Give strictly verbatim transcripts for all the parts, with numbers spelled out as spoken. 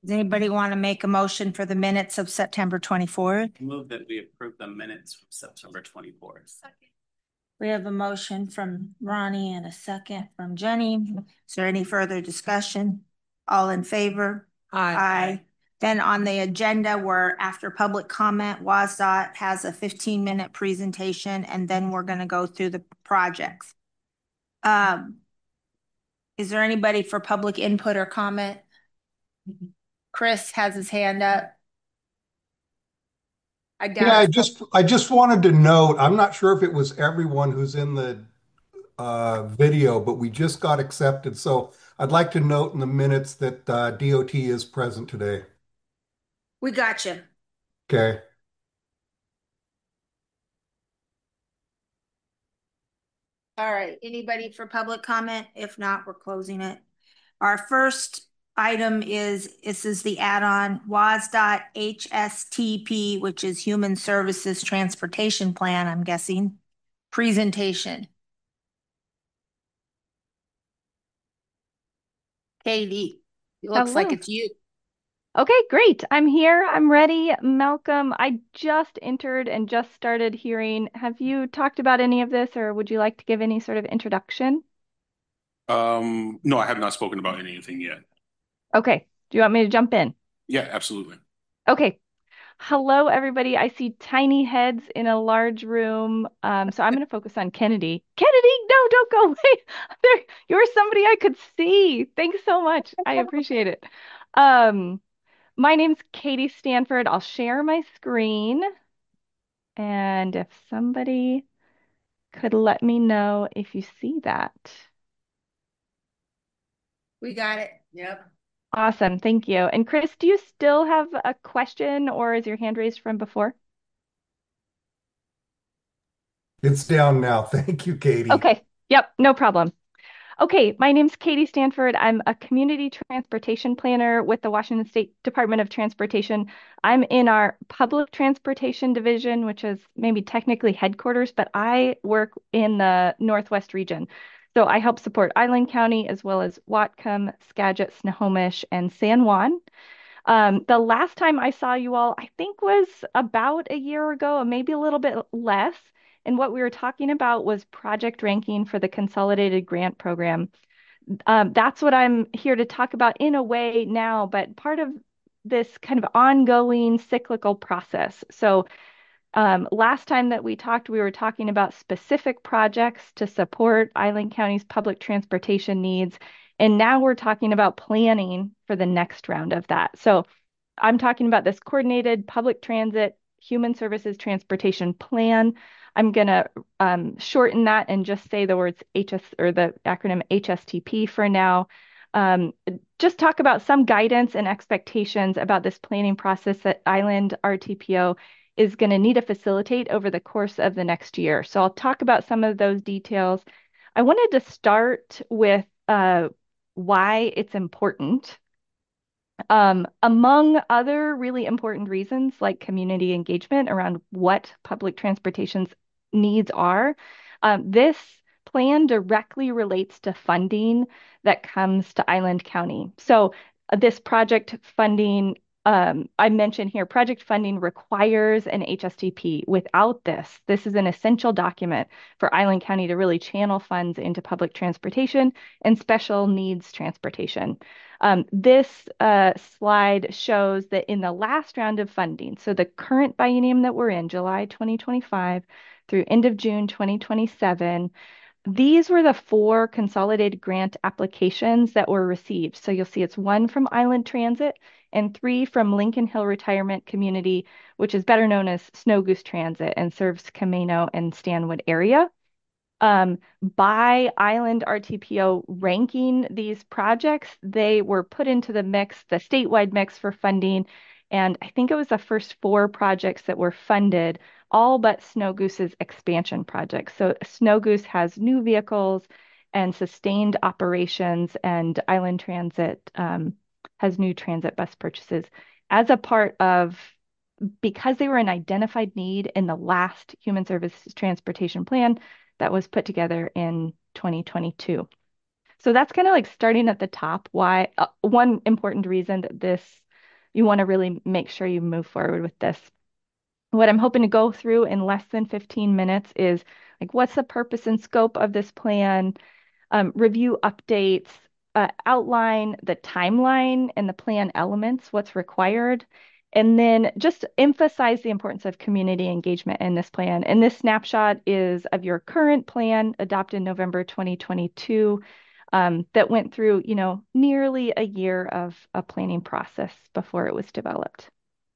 Does anybody want to make a motion for the minutes of September twenty-fourth? Move that we approve the minutes from September twenty-fourth. We have a motion from Ronnie and a second from Jenny. Is there any further discussion? All in favor? Aye. Aye. Then on the agenda, we're after public comment, WASDOT has a fifteen minute presentation, and then we're going to go through the projects. Um, is there anybody for public input or comment? Chris has his hand up. I doubt Yeah, I it's just I just wanted to note, I'm not sure if it was everyone who's in the uh, video, but we just got accepted. So I'd like to note in the minutes that uh, D O T is present today. We got you. Okay. All right, anybody for public comment? If not, we're closing it. Our first item is, this is the add-on WASDOT H S T P, which is Human Services Transportation Plan, I'm guessing, presentation. Katie, it looks like Hello. it's you. Okay, great. I'm here. I'm ready. Malcolm, I just entered and just started hearing. Have you talked about any of this, or would you like to give any sort of introduction? Um, no, I have not spoken about anything yet. Okay. Do you want me to jump in? Yeah, absolutely. Okay. Hello, everybody. I see tiny heads in a large room. Um, so I'm going to focus on Kennedy. Kennedy, no, don't go away. There, you're somebody I could see. Thanks so much. I appreciate it. Um, My name's Katie Stanford. I'll share my screen. And if somebody could let me know if you see that. We got it. Yep. Awesome. Thank you. And Chris, do you still have a question or is your hand raised from before? It's down now. Thank you, Katie. Okay. Yep. No problem. Okay, my name's Katie Stanford. I'm a community transportation planner with the Washington State Department of Transportation. I'm in our public transportation division, which is maybe technically headquarters, but I work in the Northwest region. So I help support Island County as well as Whatcom, Skagit, Snohomish, and San Juan. Um, the last time I saw you all, I think was about a year ago, maybe a little bit less. And what we were talking about was project ranking for the Consolidated Grant Program. Um, that's what I'm here to talk about in a way now, but part of this kind of ongoing cyclical process. So um, last time that we talked, we were talking about specific projects to support Island County's public transportation needs. And now we're talking about planning for the next round of that. So I'm talking about this coordinated public transit human services transportation plan. I'm going to um, shorten that and just say the words H S or the acronym H S T P for now. Um, just talk about some guidance and expectations about this planning process that Island R T P O is going to need to facilitate over the course of the next year. So I'll talk about some of those details. I wanted to start with uh, why it's important. Um, among other really important reasons, like community engagement around what public transportation's needs are, um, this plan directly relates to funding that comes to Island County. So uh, this project funding, um, I mentioned here, project funding requires an H S T P. Without this, this is an essential document for Island County to really channel funds into public transportation and special needs transportation. Um, this uh, slide shows that in the last round of funding, so the current biennium that we're in, July twenty twenty-five through end of June twenty twenty-seven, these were the four consolidated grant applications that were received. So you'll see it's one from Island Transit and three from Lincoln Hill Retirement Community, which is better known as Snow Goose Transit and serves Camino and Stanwood area. Um, by Island R T P O ranking these projects, they were put into the mix, the statewide mix for funding. And I think it was the first four projects that were funded, all but Snow Goose's expansion project. So Snow Goose has new vehicles and sustained operations, and Island Transit um, has new transit bus purchases as a part of, because they were an identified need in the last Human Services Transportation Plan that was put together in twenty twenty-two. So that's kind of like starting at the top. Why uh, one important reason that this you want to really make sure you move forward with this. What I'm hoping to go through in less than fifteen minutes is like, what's the purpose and scope of this plan? Um, review updates, uh, outline the timeline and the plan elements, what's required, and then just emphasize the importance of community engagement in this plan. And this snapshot is of your current plan adopted in November twenty twenty-two um, that went through, you know, nearly a year of a planning process before it was developed.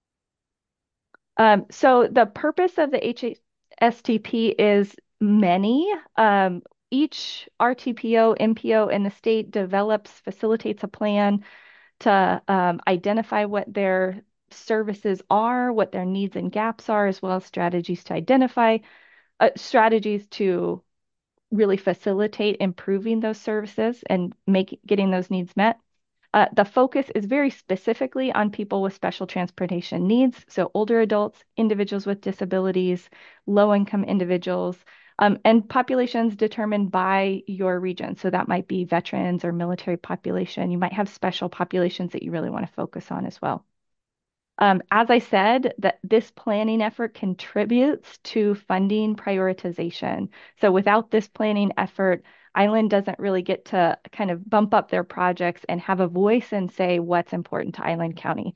Um, so the purpose of the H S T P is many. Um, each R T P O, M P O in the state develops, facilitates a plan to um, identify what their services are, what their needs and gaps are, as well as strategies to identify, uh, strategies to really facilitate improving those services and make getting those needs met. Uh, the focus is very specifically on people with special transportation needs, so older adults, individuals with disabilities, low-income individuals, um, and populations determined by your region. So that might be veterans or military population. You might have special populations that you really want to focus on as well. Um, as I said, that this planning effort contributes to funding prioritization. So without this planning effort, Island doesn't really get to kind of bump up their projects and have a voice and say what's important to Island County.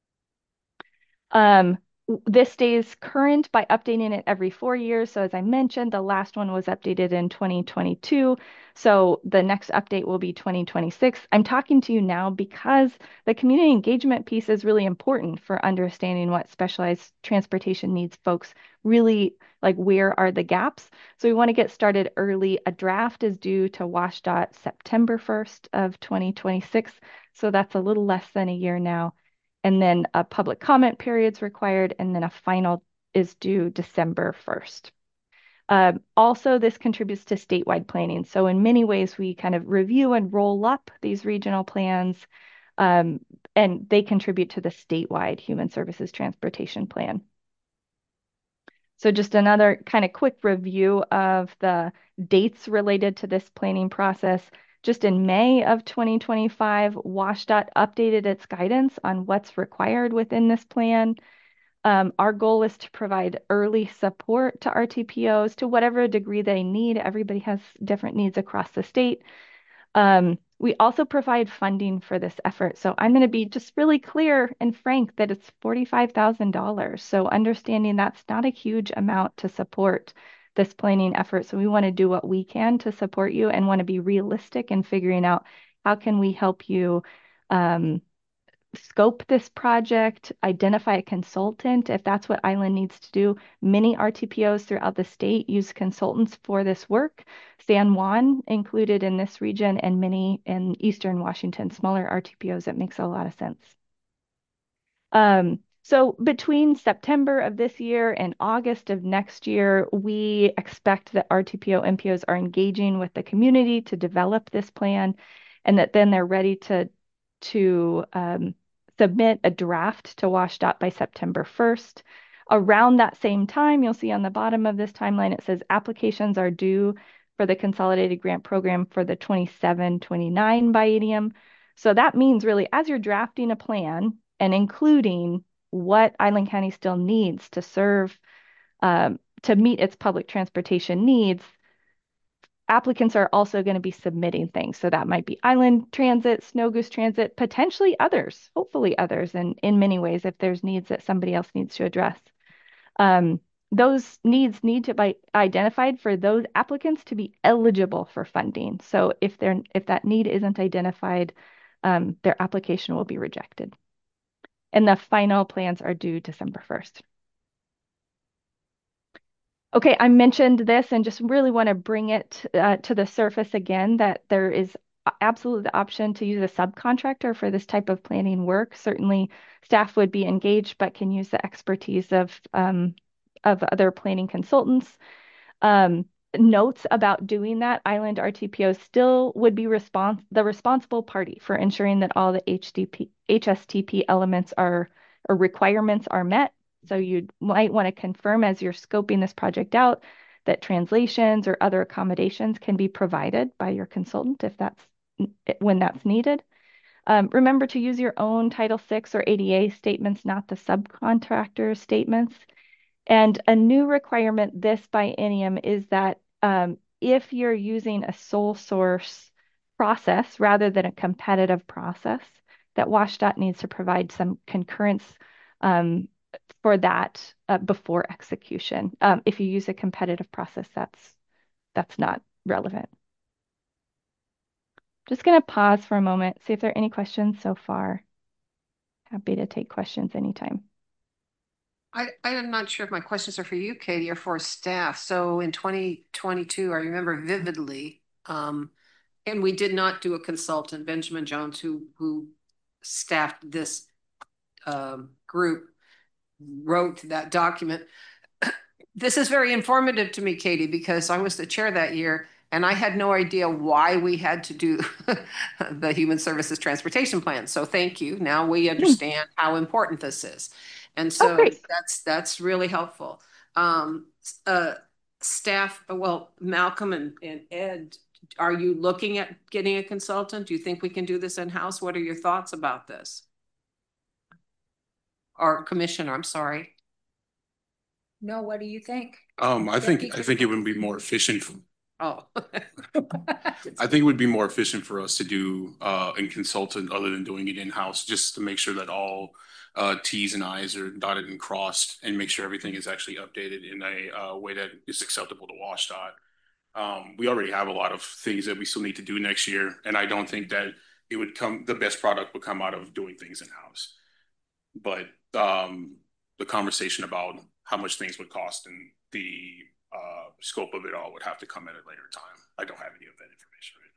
Um, this stays current by updating it every four years. So as I mentioned, the last one was updated in twenty twenty-two. So the next update will be twenty twenty-six. I'm talking to you now because the community engagement piece is really important for understanding what specialized transportation needs folks really like, where are the gaps. So we want to get started early. A draft is due to WashDOT September first of twenty twenty-six. So that's a little less than a year now. And then a public comment period is required, and then a final is due December first. Uh, also, this contributes to statewide planning. So in many ways, we kind of review and roll up these regional plans, um, and they contribute to the statewide Human Services Transportation Plan. So just another kind of quick review of the dates related to this planning process. Just in May of twenty twenty-five, WashDOT updated its guidance on what's required within this plan. Um, our goal is to provide early support to R T P Os to whatever degree they need. Everybody has different needs across the state. Um, we also provide funding for this effort. So I'm going to be just really clear and frank that it's forty-five thousand dollars. So understanding that's not a huge amount to support this planning effort. So we want to do what we can to support you and want to be realistic in figuring out how can we help you um, scope this project, identify a consultant if that's what Island needs to do. Many R T P Os throughout the state use consultants for this work. San Juan included in this region and many in Eastern Washington, smaller R T P Os. That makes a lot of sense. Um, so between September of this year and August of next year, we expect that R T P O, M P Os are engaging with the community to develop this plan, and that then they're ready to, to um, submit a draft to WashDOT by September first. Around that same time, you'll see on the bottom of this timeline, it says applications are due for the Consolidated Grant Program for the twenty-seven twenty-nine biennium. So that means really, as you're drafting a plan and including what Island County still needs to serve, um, to meet its public transportation needs, applicants are also going to be submitting things. So that might be Island Transit, Snow Goose Transit, potentially others, hopefully others, and in many ways, if there's needs that somebody else needs to address. Um, those needs need to be identified for those applicants to be eligible for funding. So if they're if that need isn't identified, um, their application will be rejected. And the final plans are due December first. Okay, I mentioned this and just really want to bring it uh, to the surface again, that there is absolutely the option to use a subcontractor for this type of planning work. Certainly staff would be engaged, but can use the expertise of, um, of other planning consultants. Um, notes about doing that, Island R T P O still would be respons the responsible party for ensuring that all the H D P, H S T P elements are or requirements are met. So you might want to confirm as you're scoping this project out that translations or other accommodations can be provided by your consultant if that's when that's needed. Um, remember to use your own Title six or A D A statements, not the subcontractor statements. And a new requirement this biennium is that um, if you're using a sole source process rather than a competitive process, that WashDOT needs to provide some concurrence um, for that uh, before execution. Um, if you use a competitive process, that's that's not relevant. Just going to pause for a moment, see if there are any questions so far. Happy to take questions anytime. I, I'm not sure if my questions are for you, Katie, or for staff. So in twenty twenty-two, I remember vividly, um, and we did not do a consultant, Benjamin Jones, who who staffed this um, group, wrote that document. This is very informative to me, Katie, because I was the chair that year and I had no idea why we had to do the Human Services Transportation Plan. So thank you. Now we understand how important this is. And Oh, so great. that's that's really helpful. Um, uh, staff, well, Malcolm and, and Ed, are you looking at getting a consultant? Do you think we can do this in-house? What are your thoughts about this? Or commissioner, I'm sorry. No, what do you think? Um, I Deputy think, I think it would be more efficient. for- Oh. I think it would be more efficient for us to do, uh, in consultant other than doing it in-house, just to make sure that all, uh, Ts and Is are dotted and crossed and make sure everything is actually updated in a, uh, way that is acceptable to WashDOT. Um, we already have a lot of things that we still need to do next year, and I don't think that it would come, the best product would come out of doing things in-house. But, um, the conversation about how much things would cost and the uh, scope of it all would have to come at a later time. I don't have any of that information right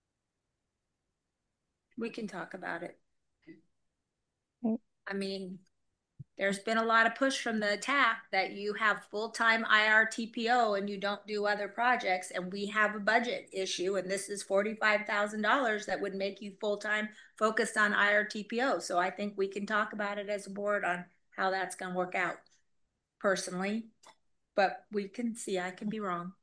We can talk about it. Okay. I mean, there's been a lot of push from the T A P that you have full-time I R T P O and you don't do other projects, and we have a budget issue, and this is forty-five thousand dollars that would make you full-time focused on I R T P O. So I think we can talk about it as a board on how that's going to work out personally, but we can see, I can be wrong.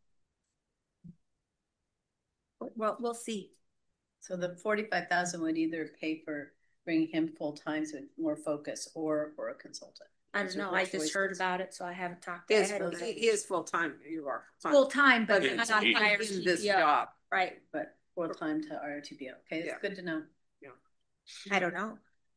Well, we'll see. So the forty-five thousand would either pay for bringing him full-time, so more focus, or for a consultant. I don't know, I just heard about it, so I haven't talked to He is, Ed. full- he is full-time, you are. Full-time, but Yeah, not it's on eight. I R In T this P O. job. Right, But full-time to R T B O. Okay, Yeah. it's good to know. I don't know.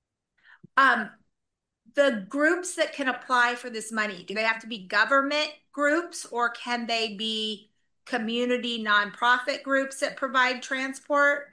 Um, the groups that can apply for this money, do they have to be government groups or can they be community nonprofit groups that provide transport?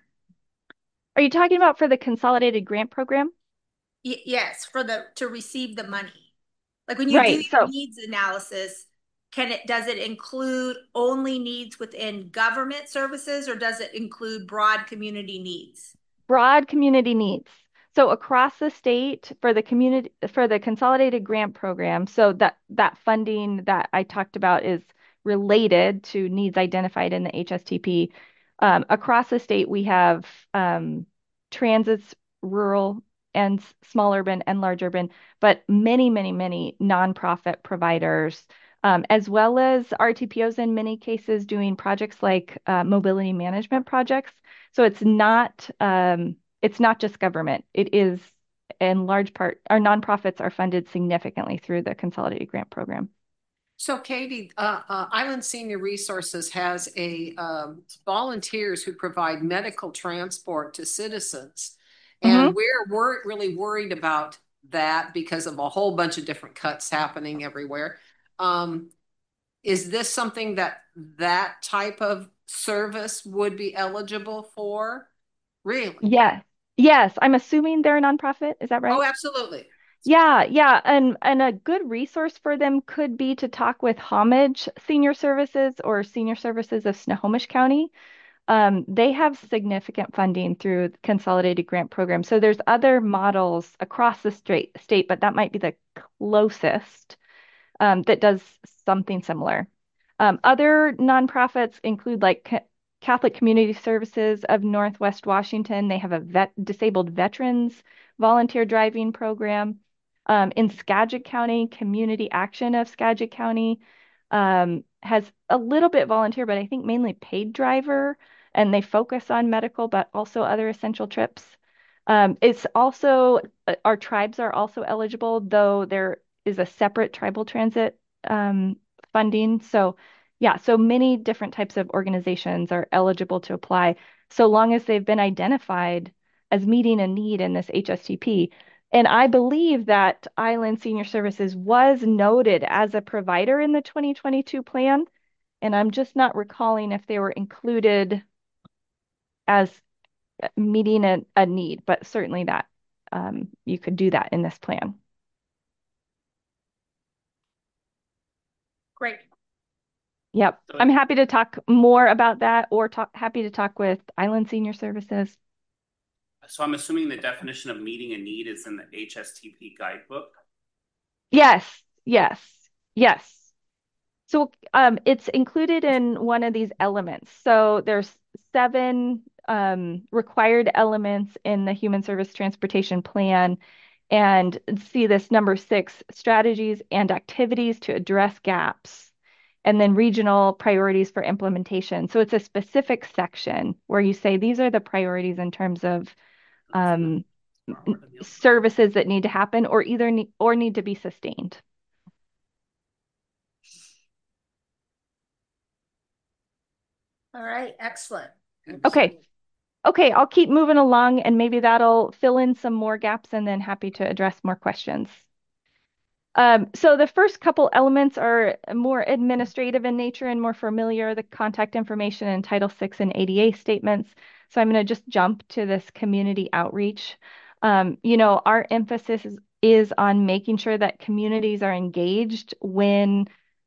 Are you talking about for the consolidated grant program? Y- yes, for the, to receive the money. Like when you Right, do so- your needs analysis, can it, does it include only needs within government services or does it include broad community needs? Broad community needs. So across the state for the community, for the consolidated grant program, so that that funding that I talked about is related to needs identified in the H S T P. Um, across the state, we have um, transits, rural and s- small urban and large urban, but many, many, many nonprofit providers, um, as well as R T P Os in many cases doing projects like uh, mobility management projects. So it's not um, it's not just government. It is in large part, our nonprofits are funded significantly through the Consolidated Grant Program. So Katie, uh, uh, Island Senior Resources has a, um, volunteers who provide medical transport to citizens. And we're, we're really worried about that because of a whole bunch of different cuts happening everywhere. Um, is this something that that type of service would be eligible for? Really? Yes. Yes. I'm assuming they're a nonprofit. Is that right? Oh, absolutely. Yeah, yeah, and and a good resource for them could be to talk with Homage Senior Services or Senior Services of Snohomish County. Um, they have significant funding through the Consolidated Grant Program. So there's other models across the state, state, but that might be the closest um, that does something similar. Um, other nonprofits include like Ca- Catholic Community Services of Northwest Washington. They have a vet disabled veterans volunteer driving program. Um, in Skagit County, Community Action of Skagit County um, has a little bit volunteer, but I think mainly paid driver, and they focus on medical, but also other essential trips. Um, it's also, uh, our tribes are also eligible, though there is a separate tribal transit um, funding. So, yeah, so many different types of organizations are eligible to apply so long as they've been identified as meeting a need in this H S T P. And I believe that Island Senior Services was noted as a provider in the twenty twenty-two plan. And I'm just not recalling if they were included as meeting a, a need, but certainly that um, you could do that in this plan. Great. Yep. So- I'm happy to talk more about that or talk happy to talk with Island Senior Services. So I'm assuming the definition of meeting a need is in the H S T P guidebook. Yes, yes, yes. So um, it's included in one of these elements. So there's seven um, required elements in the Human Service Transportation Plan. And see this number six, strategies and activities to address gaps. And then regional priorities for implementation. So it's a specific section where you say these are the priorities in terms of um, services that need to happen or either need, or need to be sustained. All right, excellent. Okay. Okay, I'll keep moving along and maybe that'll fill in some more gaps and then happy to address more questions. Um, so the first couple elements are more administrative in nature and more familiar, the contact information in Title six and A D A statements. So I'm going to just jump to this community outreach. Um, you know, our emphasis is, is on making sure that communities are engaged when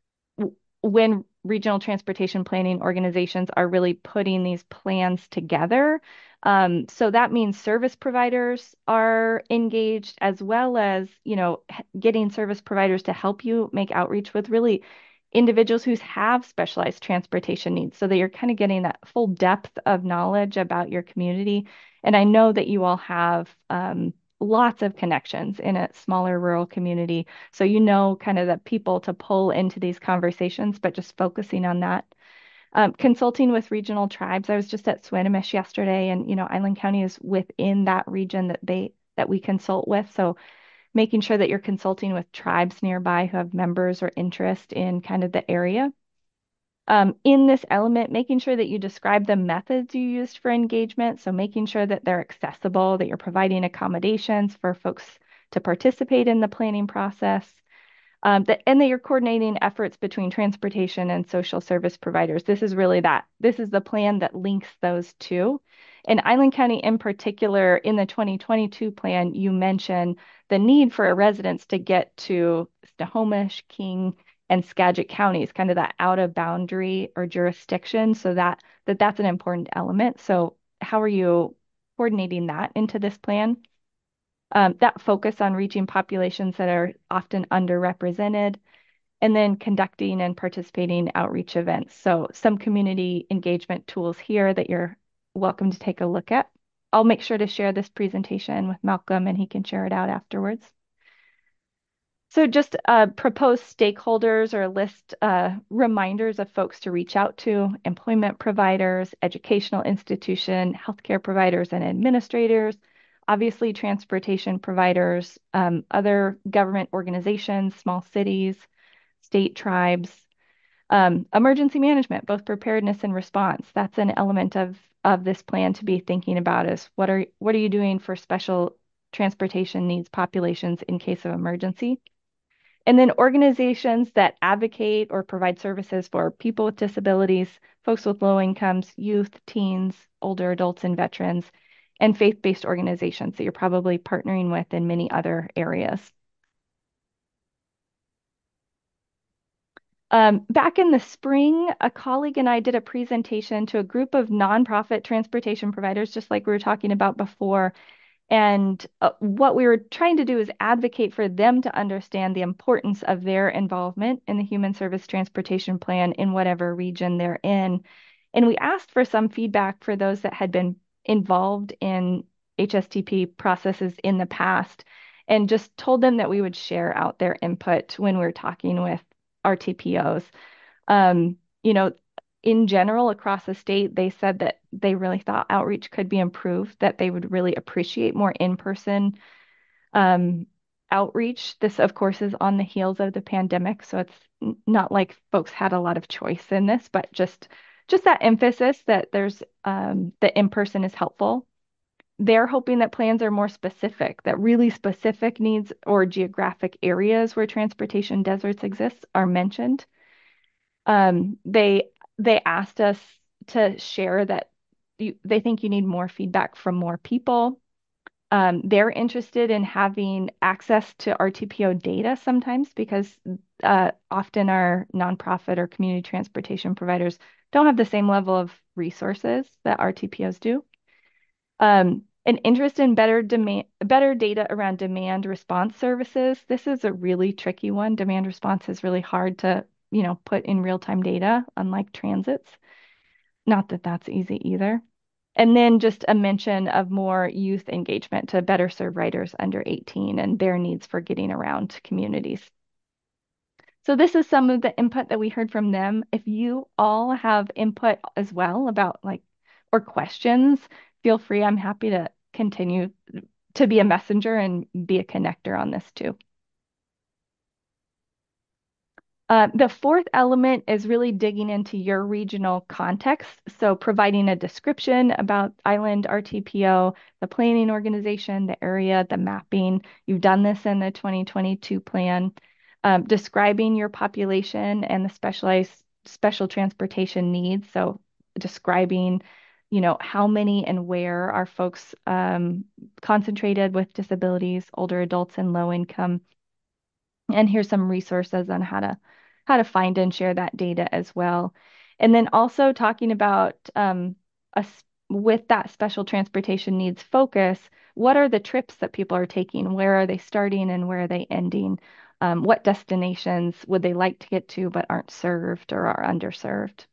when regional transportation planning organizations are really putting these plans together. Um, so that means service providers are engaged as well as, you know, getting service providers to help you make outreach with really individuals who have specialized transportation needs so that you're kind of getting that full depth of knowledge about your community. And I know that you all have um, lots of connections in a smaller rural community. So you know kind of the people to pull into these conversations, but just focusing on that. Um, consulting with regional tribes. I was just at Swinomish yesterday, and you know, Island County is within that region that they that we consult with. So making sure that you're consulting with tribes nearby who have members or interest in kind of the area. Um, in this element, making sure that you describe the methods you used for engagement. So making sure that they're accessible, that you're providing accommodations for folks to participate in the planning process. Um, that, and that you're coordinating efforts between transportation and social service providers. This is really that. This is the plan that links those two. In Island County in particular, in the twenty twenty-two plan, you mentioned the need for residents to get to Snohomish, King, and Skagit counties, kind of that out of boundary or jurisdiction. So that, that that's an important element. So how are you coordinating that into this plan? Um, that focus on reaching populations that are often underrepresented, and then conducting and participating outreach events. So some community engagement tools here that you're welcome to take a look at. I'll make sure to share this presentation with Malcolm and he can share it out afterwards. So just uh, propose stakeholders or list uh, reminders of folks to reach out to: employment providers, educational institution, healthcare providers and administrators, obviously transportation providers, um, other government organizations, small cities, state tribes, um, emergency management, both preparedness and response. That's an element of, of this plan to be thinking about is what are, what are you doing for special transportation needs populations in case of emergency? And then organizations that advocate or provide services for people with disabilities, folks with low incomes, youth, teens, older adults, and veterans, and faith-based organizations that you're probably partnering with in many other areas. Um, back in the spring, a colleague and I did a presentation to a group of nonprofit transportation providers, just like we were talking about before. And uh, what we were trying to do is advocate for them to understand the importance of their involvement in the Human Service Transportation Plan in whatever region they're in. And we asked for some feedback for those that had been involved in H S T P processes in the past, and just told them that we would share out their input when we were talking with our T P Os. Um, you know, in general, across the state, they said that they really thought outreach could be improved, that they would really appreciate more in-person um, outreach. This, of course, is on the heels of the pandemic, so it's n- not like folks had a lot of choice in this, but just just that emphasis that there's um, that in-person is helpful. They're hoping that plans are more specific, that really specific needs or geographic areas where transportation deserts exist are mentioned. Um, they they asked us to share that you, they think you need more feedback from more people. Um, they're interested in having access to R T P O data sometimes because uh, often our nonprofit or community transportation providers don't have the same level of resources that R T P Os do. Um, an interest in better demand, better data around demand response services. This is a really tricky one. Demand response is really hard to, you know, put in real-time data, unlike transits. Not that that's easy either. And then just a mention of more youth engagement to better serve riders under eighteen and their needs for getting around communities. So this is some of the input that we heard from them. If you all have input as well about like, or questions, feel free. I'm happy to continue to be a messenger and be a connector on this too. Uh, the fourth element is really digging into your regional context. So providing a description about Island R T P O, the planning organization, the area, the mapping. You've done this in the twenty twenty-two plan. Um, describing your population and the specialized special transportation needs. So describing, you know, how many and where are folks um, concentrated with disabilities, older adults, and low income. And here's some resources on how to how to find and share that data as well. And then also talking about um, us with that special transportation needs focus, what are the trips that people are taking? Where are they starting and where are they ending? Um, what destinations would they like to get to but aren't served or are underserved?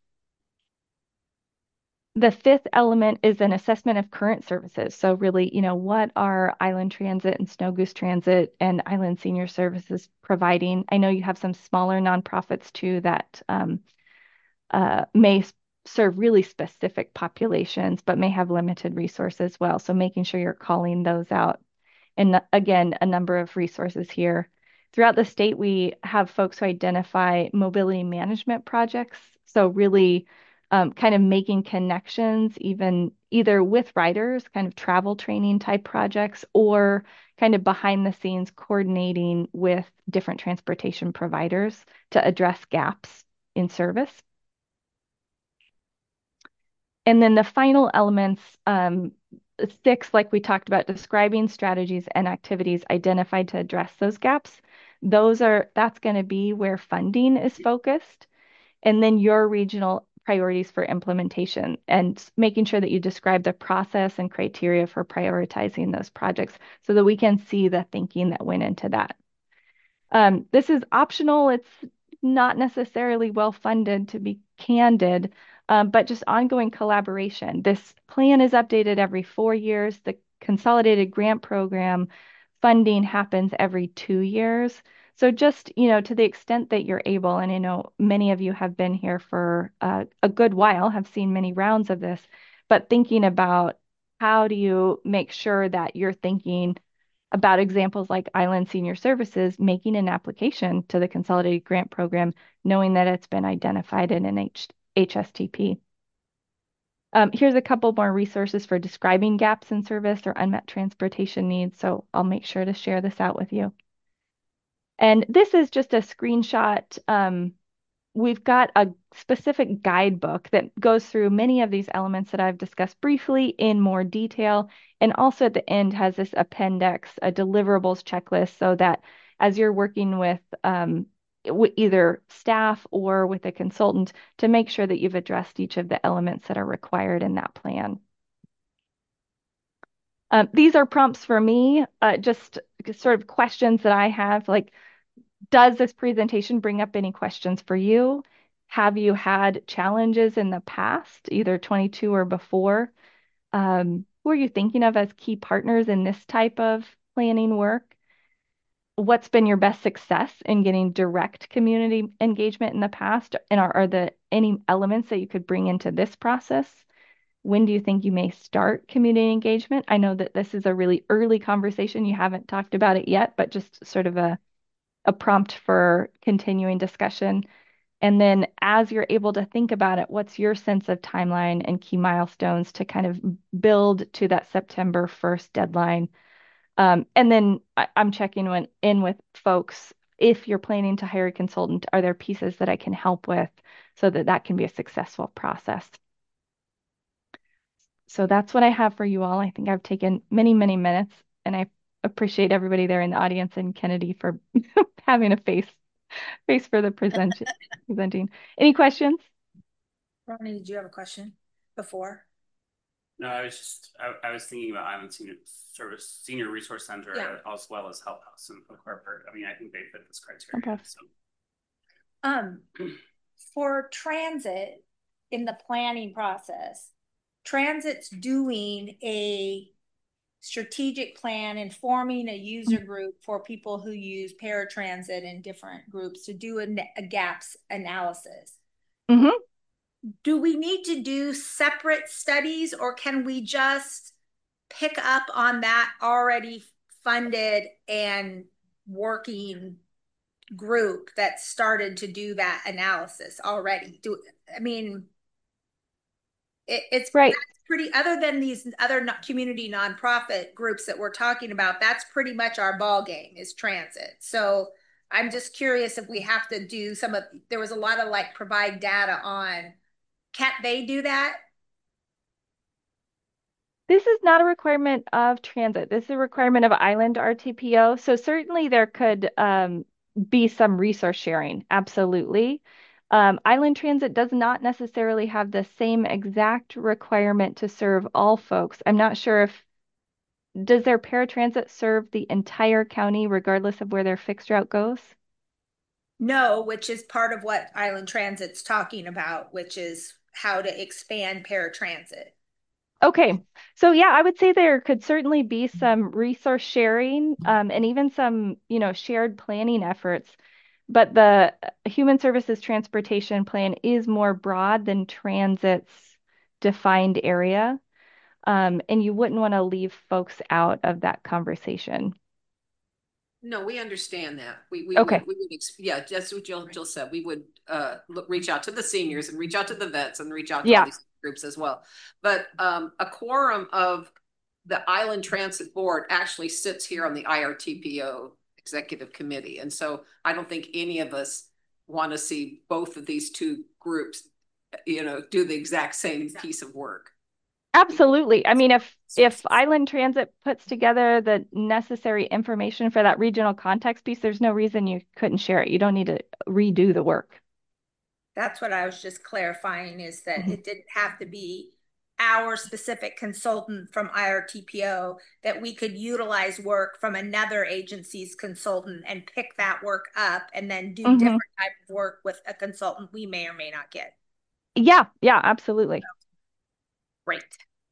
The fifth element is an assessment of current services. So really, you know, what are Island Transit and Snow Goose Transit and Island Senior Services providing? I know you have some smaller nonprofits too that um, uh, may serve really specific populations, but may have limited resources as well. So making sure you're calling those out. And again, a number of resources here. Throughout the state, we have folks who identify mobility management projects. So really um, kind of making connections, even either with riders, kind of travel training type projects, or kind of behind the scenes coordinating with different transportation providers to address gaps in service. And then the final elements, um, six, like we talked about, describing strategies and activities identified to address those gaps. Those are, that's going to be where funding is focused. And then your regional priorities for implementation and making sure that you describe the process and criteria for prioritizing those projects so that we can see the thinking that went into that. Um, this is optional. It's not necessarily well funded, to be candid, um, but just ongoing collaboration. This plan is updated every four years. The consolidated grant program funding happens every two years. So just, you know, to the extent that you're able, and I know many of you have been here for uh, a good while, have seen many rounds of this, but thinking about how do you make sure that you're thinking about examples like Island Senior Services making an application to the Consolidated Grant Program, knowing that it's been identified in an H HSTP. Um, here's a couple more resources for describing gaps in service or unmet transportation needs. So I'll make sure to share this out with you. And this is just a screenshot. Um, we've got a specific guidebook that goes through many of these elements that I've discussed briefly in more detail. And also at the end has this appendix, a deliverables checklist, so that as you're working with um, either staff or with a consultant to make sure that you've addressed each of the elements that are required in that plan. Um, these are prompts for me, uh, just sort of questions that I have, like, does this presentation bring up any questions for you? Have you had challenges in the past, either twenty-two or before? Um, who are you thinking of as key partners in this type of planning work? what's been your best success in getting direct community engagement in the past? And are, are there any elements that you could bring into this process? When do you think you may start community engagement? I know that this is a really early conversation. You haven't talked about it yet, but just sort of a, a prompt for continuing discussion. And then as you're able to think about it, what's your sense of timeline and key milestones to kind of build to that September first deadline? Um, and then I, I'm checking when, in with folks. If you're planning to hire a consultant, are there pieces that I can help with so that that can be a successful process? So that's what I have for you all. I think I've taken many, many minutes, and I appreciate everybody there in the audience and Kennedy for having a face face for the present presenting. Any questions? Ronnie, did you have a question before? No, I was just, I, I was thinking about Island Senior Service, Senior Resource Center, Yeah. as well as Help House and Oak Harbor. I mean, I think they fit this criteria. Okay. So. Um, for transit in the planning process, Transit's doing a strategic plan and forming a user group for people who use paratransit in different groups to do a, a gaps analysis. Mm-hmm. Do we need to do separate studies, or can we just pick up on that already funded and working group that started to do that analysis already? Do I mean it, it's right. That's pretty, other than these other no, community nonprofit groups that we're talking about, that's pretty much our ball game is transit. So I'm just curious if we have to do some of, there was a lot of like provide data on, can't they do that? This is not a requirement of transit. This is a requirement of Island R T P O. So certainly there could um, be some resource sharing. Absolutely. Um, Island Transit does not necessarily have the same exact requirement to serve all folks. I'm not sure if, does their paratransit serve the entire county regardless of where their fixed route goes? No, which is part of what Island Transit's talking about, which is how to expand paratransit. Okay, so yeah, I would say there could certainly be some resource sharing um, and even some, you know, shared planning efforts. But the Human Services Transportation Plan is more broad than transit's defined area. Um, and you wouldn't want to leave folks out of that conversation. No, we understand that. We we Okay. would we would yeah, that's what Jill Jill said. We would uh look, reach out to the seniors and reach out to the vets and reach out to Yeah. all these groups as well. But um a quorum of the Island Transit Board actually sits here on the I R T P O Executive Committee. And so I don't think any of us want to see both of these two groups, you know, do the exact same piece of work. Absolutely. I mean, if if Island Transit puts together the necessary information for that regional context piece, there's no reason you couldn't share it. You don't need to redo the work. That's what I was just clarifying, is that Mhm. it didn't have to be our specific consultant from I R T P O, that we could utilize work from another agency's consultant and pick that work up and then do Mhm. different type of work with a consultant we may or may not get. Yeah, yeah, absolutely. Great.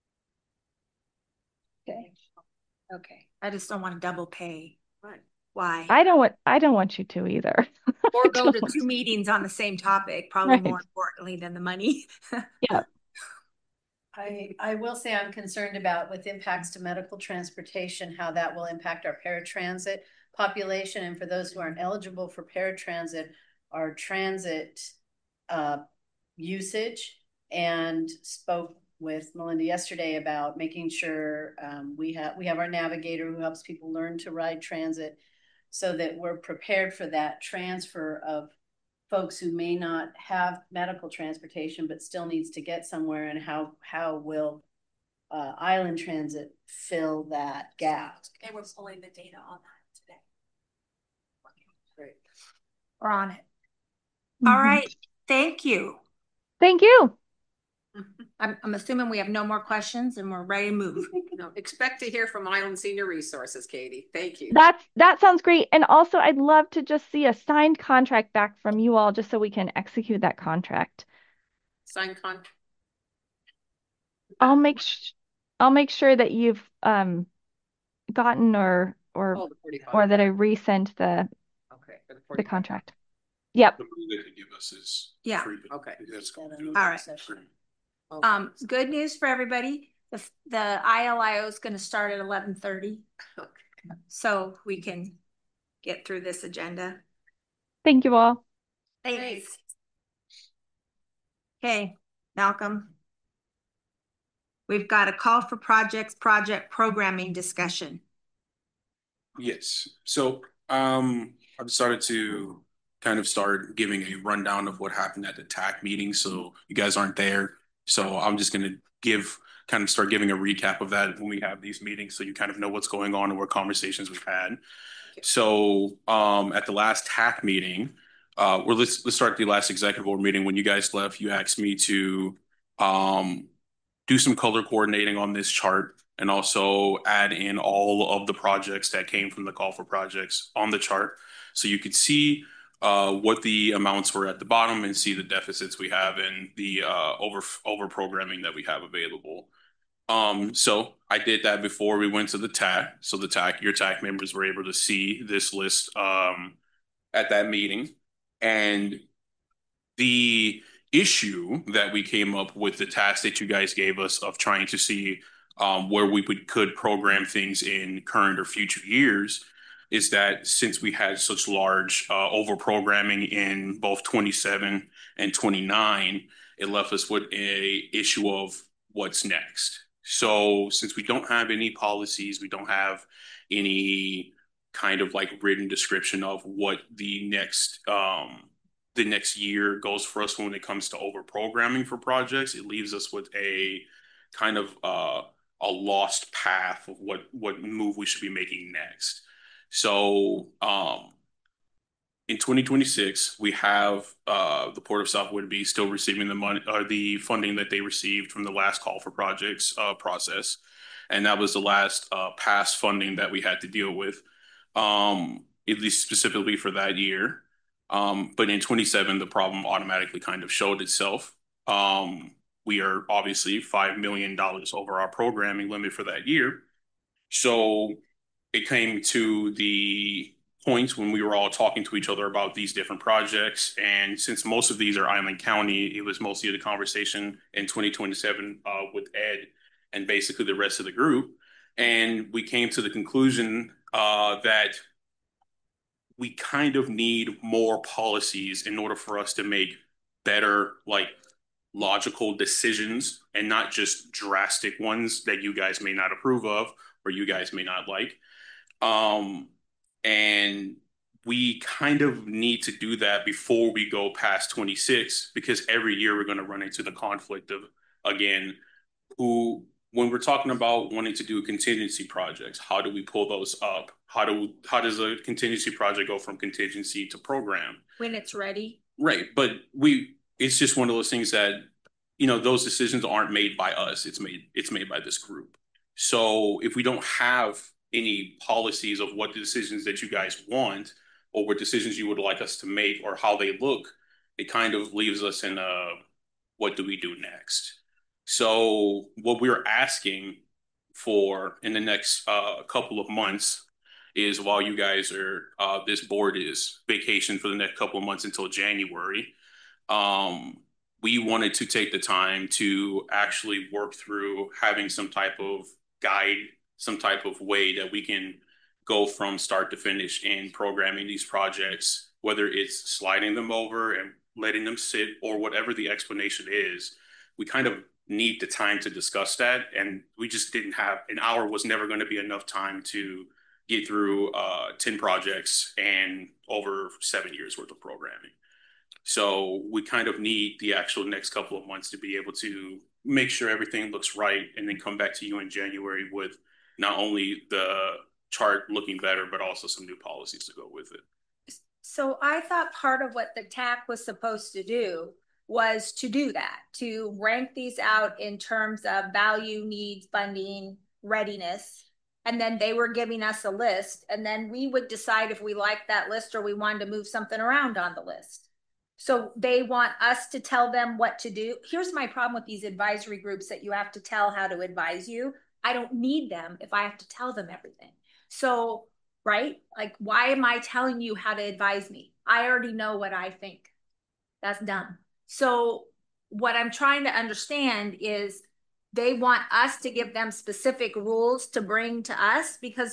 Okay. Okay. I just don't want to double pay. Right. Why? I don't want I don't want you to either. Or go to two meetings on the same topic, probably Right. more importantly than the money. Yeah. I, I will say I'm concerned about, with impacts to medical transportation, how that will impact our paratransit population. And for those who aren't eligible for paratransit, our transit uh, usage, and spoke with Melinda yesterday about making sure um, we have we have our navigator who helps people learn to ride transit, so that we're prepared for that transfer of folks who may not have medical transportation but still needs to get somewhere, and how how will uh, Island Transit fill that gap? And we're pulling the data on that today. Great. We're on it. Mhm. All right. Thank you. Thank you. I'm, I'm assuming we have no more questions and we're ready to move. No, expect to hear from Island Senior Resources, Katie. Thank you. That's that sounds great. And also I'd love to just see a signed contract back from you all just so we can execute that contract. Sign con. I'll make sh I'll make sure that you've um gotten or or Oh, the forty-five. or that I resend the Okay. for the forty-five. contract. Yep. The money they could give us is Yeah. free, but Okay. that's gone All through. right. Session. Oh, Um, good news for everybody. The, the I L I O is gonna start at eleven thirty, okay. so we can get through this agenda. Thank you all. Thanks. Okay, Malcolm. We've got a call for projects, project programming discussion. Yes. So um, I've started to kind of start giving a rundown of what happened at the T A C meeting. So you guys aren't there. So I'm just going to give kind of start giving a recap of that when we have these meetings. So you kind of know what's going on and what conversations we've had. So um, at the last T A C meeting, uh, well, let's, let's start the last executive board meeting. When you guys left, you asked me to um, do some color coordinating on this chart and also add in all of the projects that came from the call for projects on the chart. So you could see uh, what the amounts were at the bottom and see the deficits we have and the uh, over over programming that we have available. Um, so I did that before we went to the T A C. So the T A C, your T A C members were able to see this list um, at that meeting. And the issue that we came up with the task that you guys gave us of trying to see um, where we would, could program things in current or future years is that since we had such large uh, over programming in both twenty-seven and twenty-nine, it left us with a issue of what's next. So since we don't have any policies, we don't have any kind of like written description of what the next um, the next year goes for us when it comes to over programming for projects, it leaves us with a kind of uh, a lost path of what what move we should be making next. So um, in twenty twenty-six, we have uh, the Port of South Whidbey still receiving the money or the funding that they received from the last call for projects uh, process, and that was the last uh, past funding that we had to deal with, um, at least specifically for that year. Um, but in twenty-seven, the problem automatically kind of showed itself. Um, we are obviously five million dollars over our programming limit for that year. So it came to the point when we were all talking to each other about these different projects. And since most of these are Island County, it was mostly the conversation in twenty twenty-seven uh, with Ed and basically the rest of the group. And we came to the conclusion uh, that we kind of need more policies in order for us to make better, like logical decisions and not just drastic ones that you guys may not approve of or you guys may not like. Um, and we kind of need to do that before we go past twenty-six, because every year we're going to run into the conflict of, again, who, when we're talking about wanting to do contingency projects, how do we pull those up? How do how does a contingency project go from contingency to program? When it's ready. Right, but we it's just one of those things that, you know, those decisions aren't made by us. It's made it's made by this group. So if we don't have any policies of what the decisions that you guys want or what decisions you would like us to make or how they look, it kind of leaves us in a what do we do next? So what we're asking for in the next uh, couple of months is while you guys are, uh, this board is vacation for the next couple of months until January, um, we wanted to take the time to actually work through having some type of guide, some type of way that we can go from start to finish in programming these projects, whether it's sliding them over and letting them sit or whatever the explanation is. We kind of need the time to discuss that. And we just didn't have, an hour was never going to be enough time to get through uh, ten projects and over seven years worth of programming. So we kind of need the actual next couple of months to be able to make sure everything looks right and then come back to you in January with not only the chart looking better, but also some new policies to go with it. So I thought part of what the T A C was supposed to do was to do that, to rank these out in terms of value, needs, funding, readiness. And then they were giving us a list, and then we would decide if we liked that list or we wanted to move something around on the list. So they want us to tell them what to do. Here's my problem with these advisory groups that you have to tell how to advise you. I don't need them if I have to tell them everything. So right? Like, why am I telling you how to advise me? I already know what I think. That's dumb. So what I'm trying to understand is they want us to give them specific rules to bring to us, because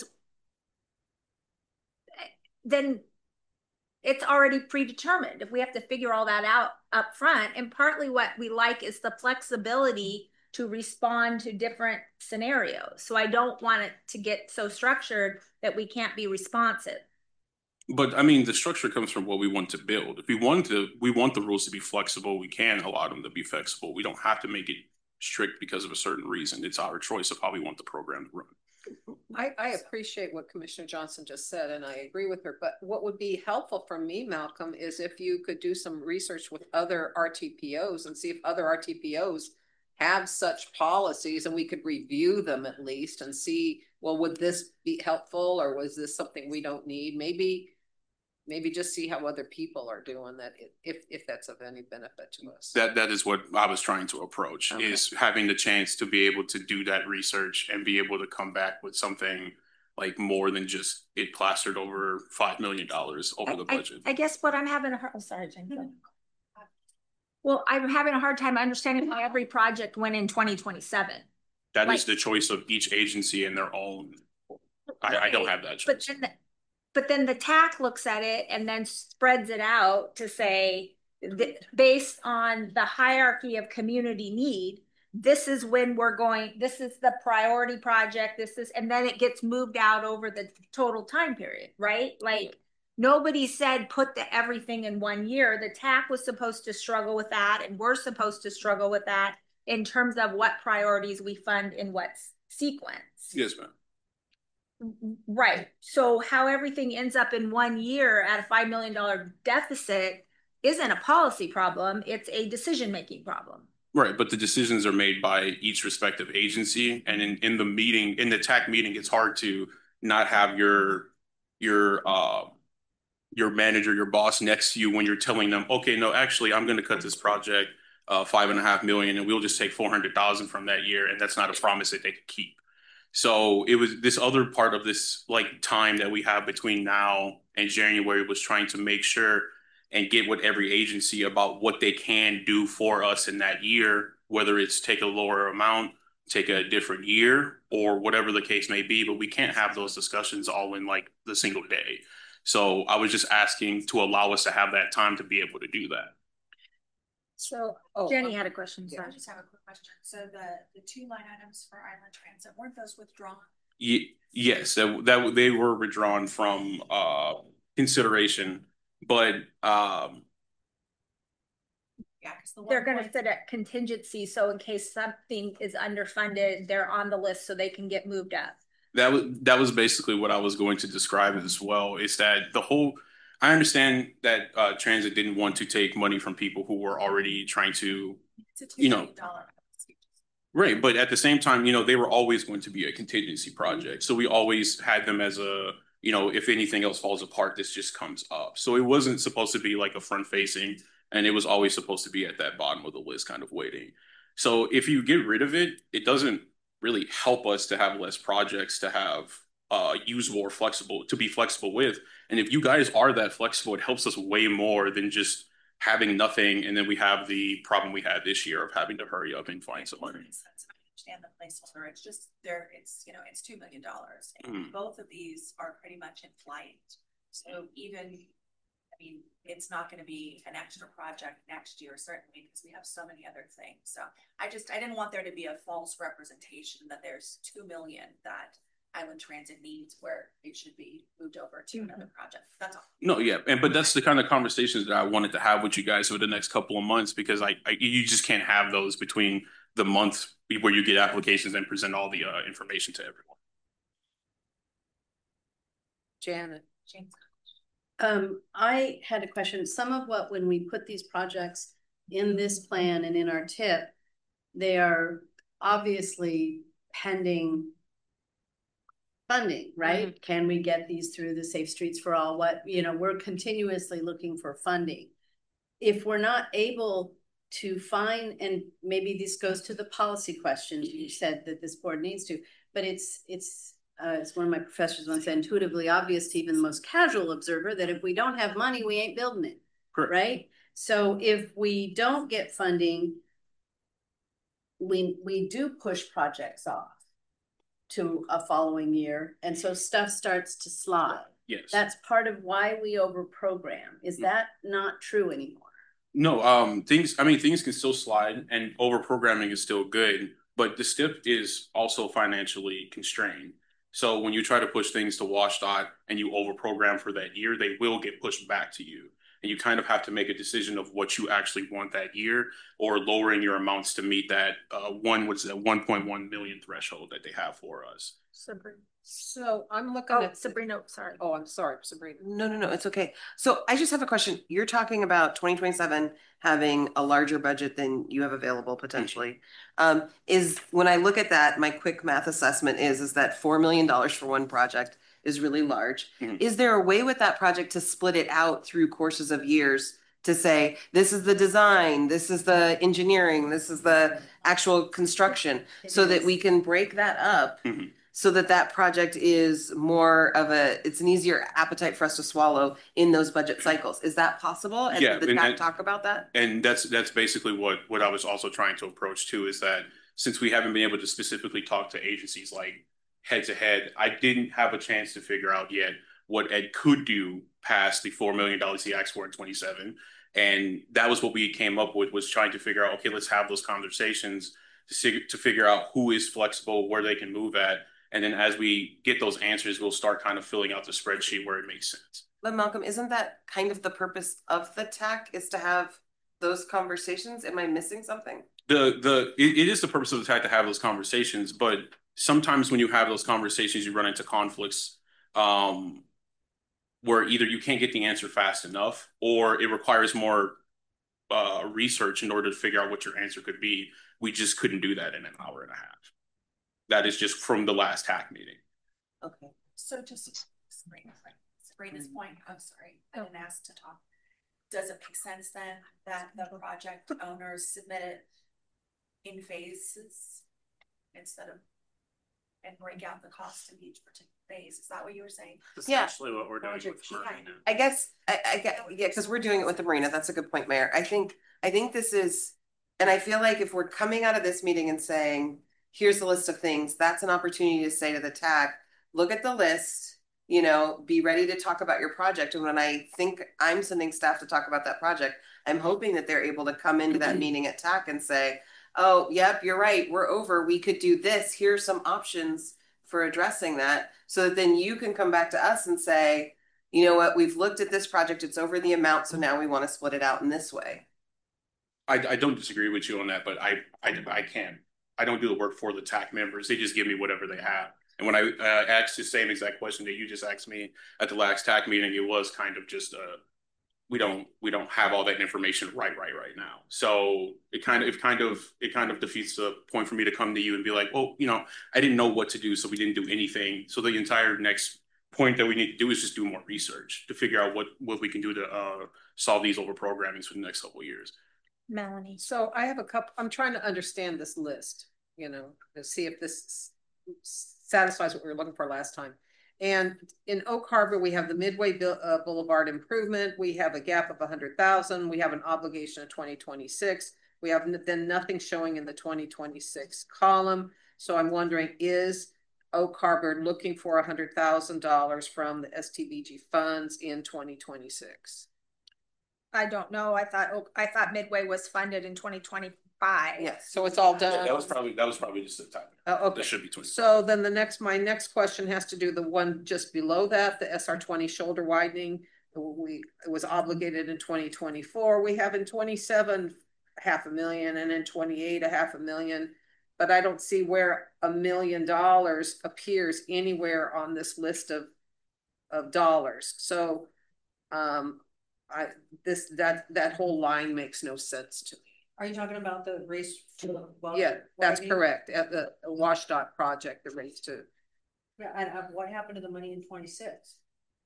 then it's already predetermined. If we have to figure all that out up front, and partly what we like is the flexibility to respond to different scenarios. So I don't want it to get so structured that we can't be responsive. But I mean, the structure comes from what we want to build. If we want to, we want the rules to be flexible. We can allow them to be flexible. We don't have to make it strict because of a certain reason. It's our choice of how we want the program to run. I, I appreciate what Commissioner Johnson just said, and I agree with her. But what would be helpful for me, Malcolm, is if you could do some research with other R T P Os and see if other R T P Os have such policies, and we could review them at least and see, well, would this be helpful, or was this something we don't need? Maybe, maybe just see how other people are doing that, if if that's of any benefit to us. That that is what I was trying to approach, Okay. is having the chance to be able to do that research and be able to come back with something like more than just it plastered over five million dollars over I, the I- budget. I, guess what I'm having a hard, oh, sorry, Jane. go ahead. Well, I'm having a hard time understanding how every project went in twenty twenty-seven. That like- is the choice of each agency and their own. I, I don't have that But choice. then, the, but then the T A C looks at it and then spreads it out to say, th- based on the hierarchy of community need, this is when we're going, this is the priority project, this is, and then it gets moved out over the total time period, right? Like, nobody said put the everything in one year. The T A C was supposed to struggle with that, and we're supposed to struggle with that in terms of what priorities we fund in what sequence. Yes, ma'am. Right. So how everything ends up in one year at a five million dollar deficit isn't a policy problem. It's a decision-making problem. Right, but the decisions are made by each respective agency, and in, in the meeting, in the T A C meeting, it's hard to not have your your uh your manager, your boss next to you when you're telling them, okay, no, actually, I'm going to cut this project uh five and a half million, and we'll just take four hundred thousand from that year, and that's not a promise that they could keep. So it was this other part of this like time that we have between now and January was trying to make sure and get with every agency about what they can do for us in that year, whether it's take a lower amount, take a different year, or whatever the case may be. But we can't have those discussions all in like the single day. So I was just asking to allow us to have that time to be able to do that. So Oh, Jenny okay. had a question. Yeah. Sorry. I just have a quick question. So the, the two line items for Island Transit, weren't those withdrawn? Ye- yes, that, that they were withdrawn from uh, consideration, but um, Yeah, because the one. They're gonna point- set a contingency, so in case something is underfunded, they're on the list so they can get moved up. that was that was basically what I was going to describe as well. Is that the whole? I understand that uh, transit didn't want to take money from people who were already trying to, It's a two you know, million dollar. right, but at the same time, you know, they were always going to be a contingency project. So we always had them as a, you know, if anything else falls apart, this just comes up. So it wasn't supposed to be like a front facing, and it was always supposed to be at that bottom of the list kind of waiting. So if you get rid of it, it doesn't really help us to have less projects to have uh usable or flexible to be flexible with. And if you guys are that flexible, it helps us way more than just having nothing, and then we have the problem we had this year of having to hurry up and find some money. Makes sense. I understand the placeholder. It's just there, it's, you know, it's two million dollars. And Mhm. both of these are pretty much in flight. So even, I mean, it's not gonna be an extra project next year, certainly, because we have so many other things. So I just, I didn't want there to be a false representation that there's two million that Island Transit needs where it should be moved over to another project. That's all. No, yeah, and but that's the kind of conversations that I wanted to have with you guys over the next couple of months, because I, I you just can't have those between the month where you get applications and present all the uh, information to everyone. Janet. James. Um, I had a question. Some of what, when we put these projects in this plan and in our tip, they are obviously pending funding, right? Can we get these through the Safe Streets for All? What, you know, we're continuously looking for funding. If we're not able to find, and maybe this goes to the policy questions you said that this board needs to, but it's, it's uh, as one of my professors once said, intuitively obvious to even the most casual observer that if we don't have money, we ain't building it. Correct. Right? So if we don't get funding, we, we do push projects off to a following year. And so stuff starts to slide. Yes. That's part of why we overprogram. Is that not true anymore? No, um, things, I mean, things can still slide and over programming is still good, but the S T I P is also financially constrained. So when you try to push things to WashDOT and you over program for that year, they will get pushed back to you. And you kind of have to make a decision of what you actually want that year, or lowering your amounts to meet that uh, one, what's that one point one million threshold that they have for us. Sabrina. So I'm looking Oh, at Sabrina, sorry. Oh, I'm sorry, Sabrina. No, no, no, it's okay. So I just have a question. You're talking about twenty twenty-seven having a larger budget than you have available potentially. Um, is when I look at that, my quick math assessment is, is that four million dollars for one project is really large. Mhm. Is there a way with that project to split it out through courses of years to say, this is the design, this is the engineering, this is the actual construction, It so that is. we can break that up? Mhm. So that that project is more of a, it's an easier appetite for us to swallow in those budget cycles. Is that possible? And Yeah, did the and T A C that- talk about that? And that's that's basically what what I was also trying to approach too, is that since we haven't been able to specifically talk to agencies like head to head, I didn't have a chance to figure out yet what Ed could do past the four million dollars he asked for in twenty-seven. And that was what we came up with, was trying to figure out, okay, let's have those conversations to figure to figure out who is flexible, where they can move at. And then as we get those answers, we'll start kind of filling out the spreadsheet where it makes sense. But Malcolm, isn't that kind of the purpose of the T A C, is to have those conversations? Am I missing something? The the it, it is the purpose of the T A C to have those conversations, but sometimes when you have those conversations, you run into conflicts um, where either you can't get the answer fast enough, or it requires more uh, research in order to figure out what your answer could be. We just couldn't do that in an hour and a half. That is just from the last T A C meeting. Okay. So just Sabrina, Sabrina's point, I'm sorry, I didn't ask to talk. Does it make sense then that the project owners submit it in phases instead of, and break out the cost of each particular phase? Is that what you were saying? Yeah. Essentially what we're doing with Project, yeah. Marina. I guess, I, I get, yeah, because we're doing it with the marina. That's a good point, Mayor. I think, I think this is, and I feel like if we're coming out of this meeting and saying, here's the list of things, that's an opportunity to say to the T A C, look at the list, you know, be ready to talk about your project. And when I think I'm sending staff to talk about that project, I'm hoping that they're able to come into that meeting at T A C and say, oh, yep, you're right, we're over, we could do this, here's some options for addressing that. So that then you can come back to us and say, you know what, we've looked at this project, it's over the amount, so now we want to split it out in this way. I, I don't disagree with you on that, but I I, I can't. I don't do the work for the T A C members. They just give me whatever they have. And when I uh, asked the same exact question that you just asked me at the last T A C meeting, it was kind of just uh, we don't we don't have all that information right right right now. So it kind of it kind of it kind of defeats the point for me to come to you and be like, well, you know, I didn't know what to do, so we didn't do anything. So the entire next point that we need to do is just do more research to figure out what what we can do to uh, solve these over programmings for the next couple of years. Melanie. So I have a couple, I'm trying to understand this list, you know, to see if this satisfies what we were looking for last time. And in Oak Harbor, we have the Midway uh, Boulevard improvement. We have a gap of a hundred thousand. We have an obligation of twenty twenty-six. We have then nothing showing in the twenty twenty-six column. So I'm wondering, is Oak Harbor looking for a hundred thousand dollars from the S T B G funds in twenty twenty-six? I don't know. I thought, oh, I thought Midway was funded in twenty twenty-five. Yes. So it's all done. That was probably that was probably just the time. Uh, okay. That should be twenty. So then the next, my next question has to do the one just below that, the S R twenty shoulder widening. We, it was obligated in twenty twenty-four. We have in twenty-seven, half a million, and in twenty-eight, a half a million. But I don't see where a million dollars appears anywhere on this list of, of dollars. So, um, I, this, that, that whole line makes no sense to me. Are you talking about the race? To, well, Yeah, that's widening? correct. At the WashDOT project, the race to. Yeah, and uh, what happened to the money in twenty-six?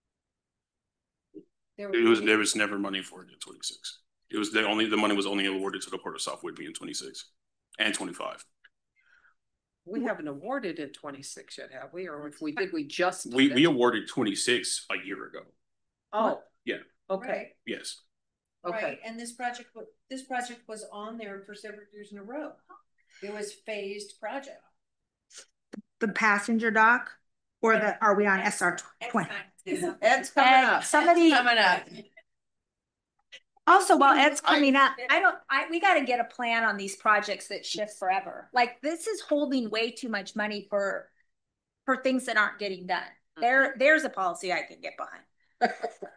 There It was there was never money for it in twenty-six. It was the only the money was only awarded to the Port of South Whitby in twenty-six and twenty-five. We haven't awarded in twenty-six yet, have we? Or if we did, we just. did We, it. we awarded twenty-six a year ago. Oh. Yeah. Okay, Yes. okay. Right, and this project, wa- this project was on there for several years in a row. It was phased project. The passenger dock or the, are we on S R twenty? Ed's coming And up. somebody, Coming up. also while Ed's coming up, I don't, I, we gotta get a plan on these projects that shift forever. Like, this is holding way too much money for, for things that aren't getting done. There, there's a policy I can get behind.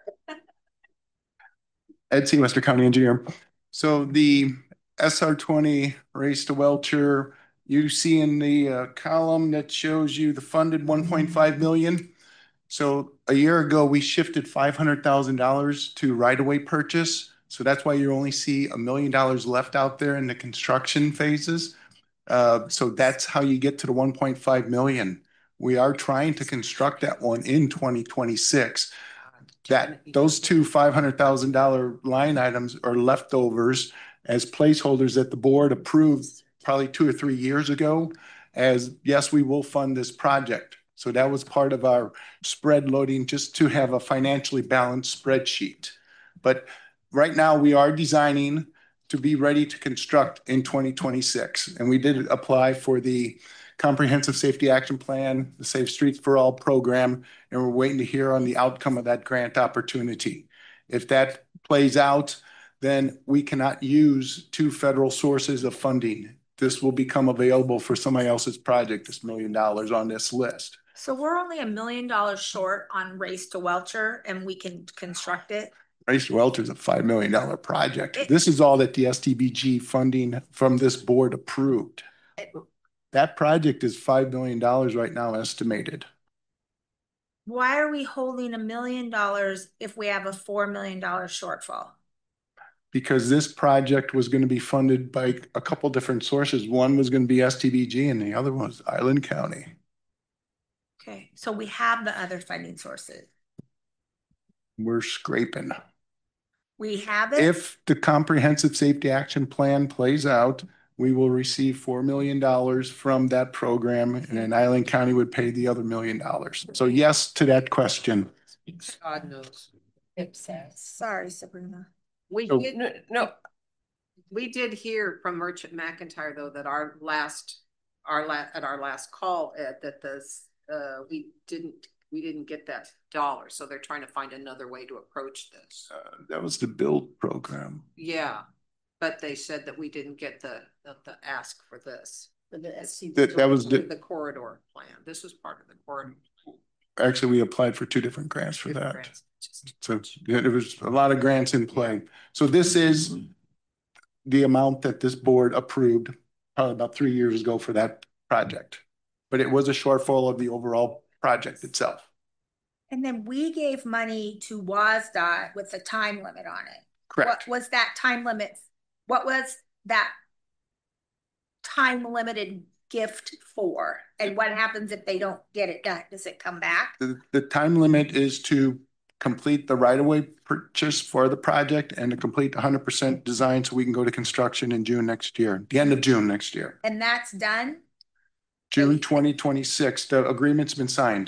Ed C. Wester County Engineer. So the S R twenty Race to Welcher, you see in the uh, column that shows you the funded one point five million. So a year ago, we shifted five hundred thousand dollars to right-of-way purchase. So that's why you only see a million dollars left out there in the construction phases. Uh, so that's how you get to the one point five million. We are trying to construct that one in twenty twenty-six. That those two five hundred thousand dollar line items are leftovers as placeholders that the board approved probably two or three years ago. As yes, we will fund this project. So that was part of our spread loading just to have a financially balanced spreadsheet. But right now we are designing to be ready to construct in twenty twenty-six. And we did apply for the Comprehensive Safety Action Plan, the Safe Streets for All program, and we're waiting to hear on the outcome of that grant opportunity. If that plays out, then we cannot use two federal sources of funding. This will become available for somebody else's project, this million dollars on this list. So we're only a million dollars short on Race to Welcher and we can construct it. Race to Welcher is a five million dollar project. It- This is all that the S T B G funding from this board approved. It- That project is five million dollars right now estimated. Why are we holding a million dollars if we have a four million dollar shortfall? Because this project was going to be funded by a couple different sources. One was going to be S T B G and the other one was Island County. Okay, so we have the other funding sources. We're scraping. We have it. If the Comprehensive Safety Action Plan plays out, we will receive four million dollars from that program and then Island County would pay the other million dollars. So yes to that question. God knows. Sorry, Sabrina. We Oh. did, No, no, we did hear from Merchant McIntyre, though, that our last, our la, at our last call, Ed, that this, uh, we didn't, we didn't get that dollar. So they're trying to find another way to approach this. Uh, that was the build program. Yeah, but they said that we didn't get the, the, the ask for this. For the S C B. That, that was, The the, corridor plan. This was part of the corridor. actually, we applied for two different grants for Different that. grants. Just- So there was a lot of grants in play. So this is the amount that this board approved probably about three years ago for that project. But it was a shortfall of the overall project itself. And then we gave money to WASDOT with a time limit on it. Correct. What was that time limit? What was that time limited gift for? And what happens if they don't get it done? Does it come back? The, the time limit is to complete the right-of-way purchase for the project and to complete one hundred percent design so we can go to construction in June next year, the end of June next year. And that's done? June twenty twenty-six, the agreement's been signed.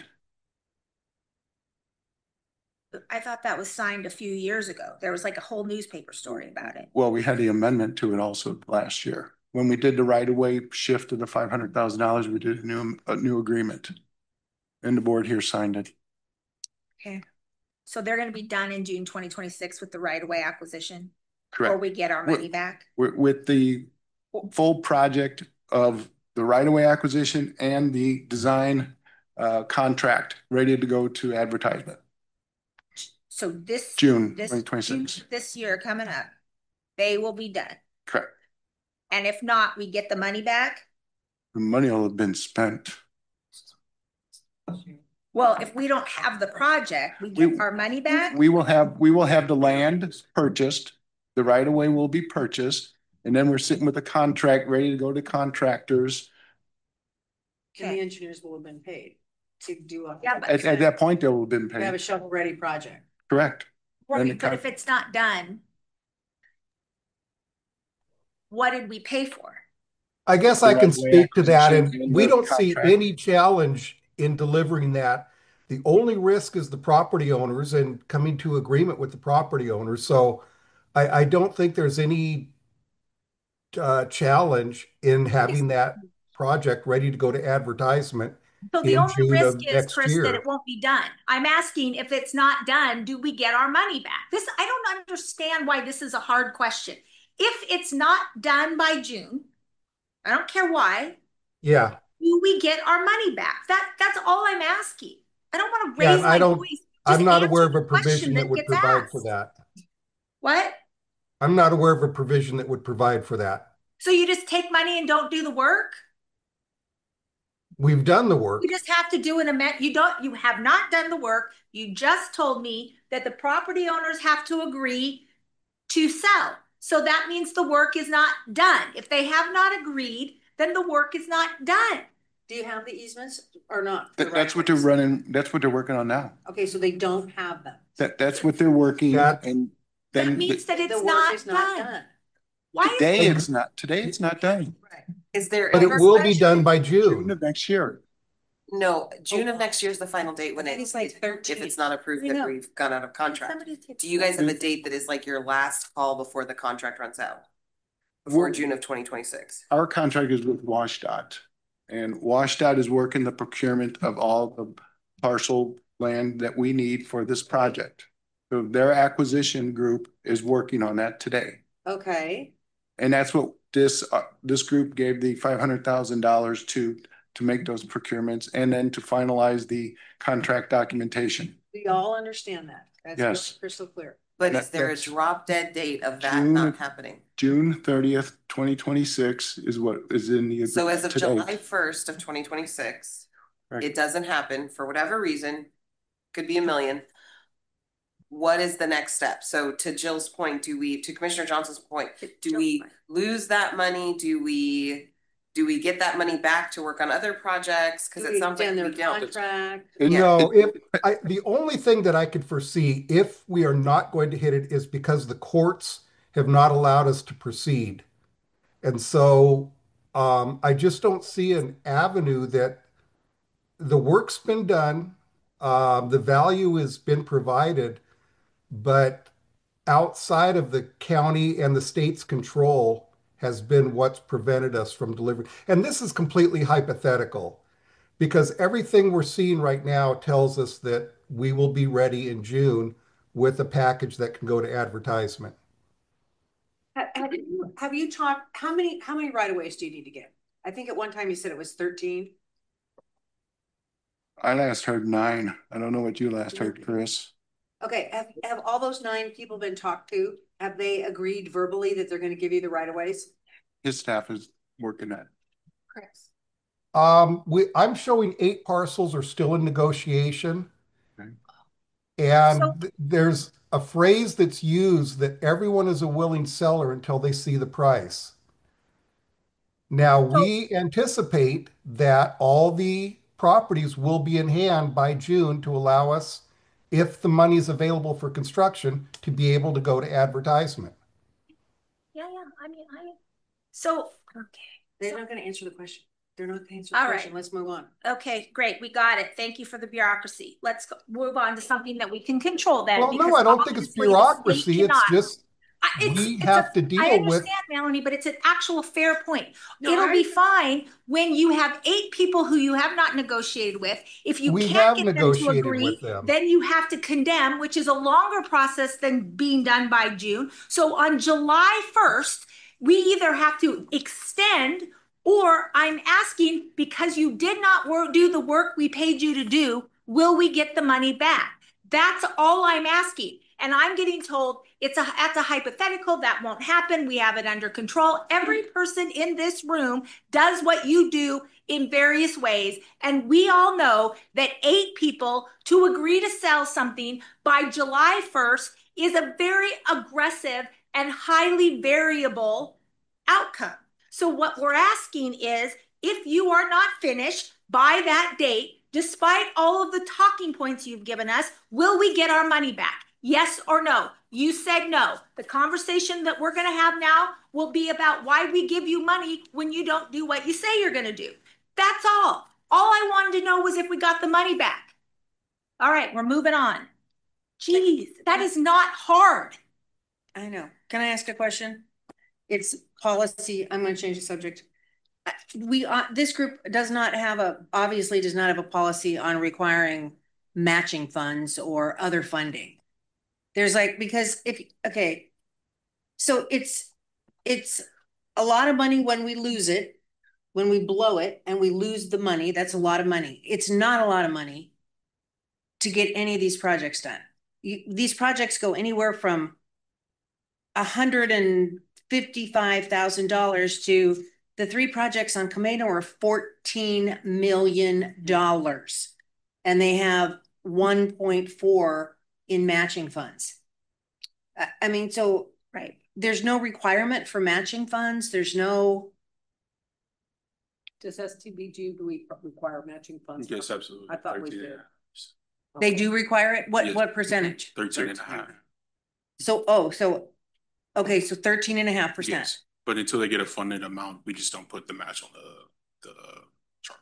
I thought that was signed a few years ago. There was like a whole newspaper story about it. Well, we had the amendment to it also last year. When we did the right-of-way shift of the five hundred thousand dollars, we did a new, a new agreement. And the board here signed it. Okay. So they're gonna be done in June twenty twenty-six with the right-of-way acquisition? Or Correct. we get our With- money back? With, with the full project of the right-of-way acquisition and the design uh, contract ready to go to advertisement. So this. June this twenty twenty-six. June This year coming up, they will be done. Correct. And if not, we get the money back? The money will have been spent. Well, if we don't have the project, we get We- our money back? We will have, we will have the land purchased, the right of way will be purchased, and then we're sitting with a contract ready to go to contractors. And the Okay. engineers will have been paid to do a. Yeah, but- At, at that point, they will have been We have a paid. shovel ready project. Correct. And the Right, but con- if it's not done, what did we pay for? I guess the I can right-of-way speak to that, acquisition and and we the don't see contract. any challenge in delivering that. The only risk is the property owners and coming to agreement with the property owners. So I, I don't think there's any uh, challenge in having that project ready to go to advertisement So the in only June risk of is, next Chris, that year. it won't be done. I'm asking if it's not done, do we get our money back? This, I don't understand why this is a hard question. If it's not done by June, I don't care why, Yeah, do we get our money back? That, that's all I'm asking. I don't want to yeah, raise and I my don't, voice. Just I'm not aware answer of a the question provision that that would gets provide for asked. that. What? I'm not aware of a provision that would provide for that. So you just take money and don't do the work? We've done the You work. just have to do an amendment. You don't, you have not done the work. You just told me that the property owners have to agree to sell. So that means the work is not done. If they have not agreed, then the work is not done. Do you have the easements or not? That, that's what they're running, that's what they're working on now. Okay, so they don't have them. That, that's what they're working That- and That then means that The it's work not is not done. done. Why is today it? it's not, today it's not done. Right. Is there? But it ever will be such- done by June June. of next year. No, June of next year is the final date when it, It's like thirteen. if it's not approved I that know. we've gone out of contract. Somebody take- Do you guys have a date that is like your last call before the contract runs out? Before Well- June of twenty twenty-six? Our contract is with WashDOT. And WashDOT is working the procurement of all the parcel land that we need for this project. So their acquisition group is working on that today. Okay, And that's what this, uh, this group gave the five hundred thousand dollars to, to make those procurements and then to finalize the contract documentation. we all understand that. That's Yes. really crystal clear. But That- is there a that's- drop dead date of that June not of- happening? June thirtieth, twenty twenty-six is what is in the. So as of today. July first of twenty twenty-six, Correct. it doesn't happen for whatever reason, could be a million. What is the next step? So to Jill's point, do we, to Commissioner Johnson's point, do we lose that money? Do we, do we get that money back to work on other projects? Cause Do it we sounds like extend we their don't. contract? It- No, it- if, I, the only thing that I could foresee if we are not going to hit it is because the courts have not allowed us to proceed. And so, um, I just don't see an avenue that the work's been done, um, the value has been provided, but outside of the county and the state's control has been what's prevented us from delivering. And this is completely hypothetical because everything we're seeing right now tells us that we will be ready in June with a package that can go to advertisement. Have, have you, have you talked, how many, how many right of ways do you need to get? I think at one time you said it was thirteen. I last heard nine. I don't know what you last heard, Chris. Okay, have, have all those nine people been talked to? Have they agreed verbally that they're gonna give you the right of ways? His staff is working that. Chris. Um, we, I'm showing eight parcels are still in negotiation. Okay. And So- th- there's a phrase that's used that everyone is a willing seller until they see the price. Now, we anticipate that all the properties will be in hand by June to allow us, if the money is available for construction, to be able to go to advertisement. Yeah, yeah, I mean, I, so, okay. They're not gonna answer the question. They're not gonna answer the All right. question. Let's move on. Okay, great, we got it. Thank you for the bureaucracy. Let's go, move on to something that we can control then. Well, no, because I don't think it's obviously the state bureaucracy. It's cannot. just I- it's- we it's have a- to I deal with. understand, Melanie, but it's an actual fair point. No, It'll I- be fine when you have eight people who you have not negotiated with. If you We can't have get them to negotiated agree, with them. then you have to condemn, which is a longer process than being done by June. So on July first, we either have to extend, or I'm asking, because you did not work, do the work we paid you to do, will we get the money back? That's all I'm asking. And I'm getting told it's a, that's a hypothetical, that won't happen. We have it under control. Every person in this room does what you do in various ways. And we all know that eight people to agree to sell something by July first is a very aggressive and highly variable outcome. So what we're asking is, if you are not finished by that date, despite all of the talking points you've given us, will we get our money back? Yes or no? You said no. The conversation that we're gonna have now will be about why we give you money when you don't do what you say you're gonna do. That's all. All I wanted to know was if we got the money back. All right, we're moving on. Jeez, that is not hard. I know. Can I ask a question? It's policy. I'm going to change the subject. Uh, We, uh, this group does not have a, obviously does not have a policy on requiring matching funds or other funding. There's like, because if, okay, so it's, it's a lot of money when we lose it, when we blow it and we lose the money, that's a lot of money. It's not a lot of money to get any of these projects done. You, these projects go anywhere from a hundred and fifty-five thousand dollars to the three projects on Camino are fourteen million dollars. And they have one point four in matching funds. I, I mean, so Right. there's no requirement for matching funds. There's no, Does S T B G, do we require matching funds? Yes, absolutely. I thought we thirteen did. and a half. they do require it? What, Yes. what percentage? thirteen and a half. So, oh, so, okay, so thirteen and a half percent. Yes, but until they get a funded amount, we just don't put the match on the, the chart.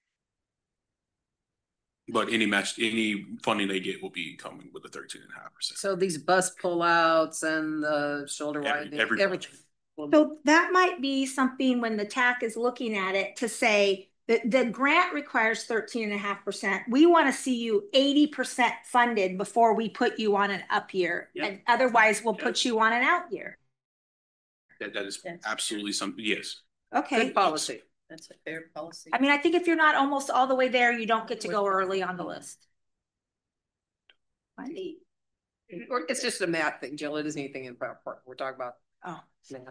But any match, any funding they get will be coming with the thirteen and a half percent. So these bus pullouts and the shoulder Every- widening, every everything. So that might be something when the T A C is looking at it to say that the grant requires thirteen and a half percent. We want to see you eighty percent funded before we put you on an up year. Yeah. And otherwise we'll put Yeah. you on an out year. That, that is Yes. absolutely something, yes. Okay. Good policy. That's a fair policy. I mean, I think if you're not almost all the way there, you don't get to go early on the list. Wendy. Or it's just a math thing, Jill. It isn't anything in PowerPoint. We're talking about Oh, math.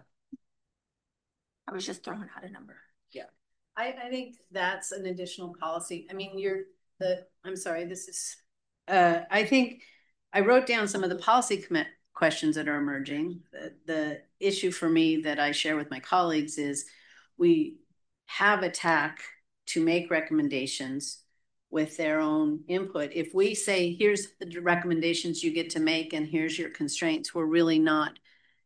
I was just throwing out a number. I, I think that's an additional policy. I mean, you're the, I'm sorry, this is, uh, I think I wrote down some of the policy commit questions that are emerging. The, the issue for me that I share with my colleagues is we have a T A C to make recommendations with their own input. If we say, here's the recommendations you get to make and here's your constraints, we're really not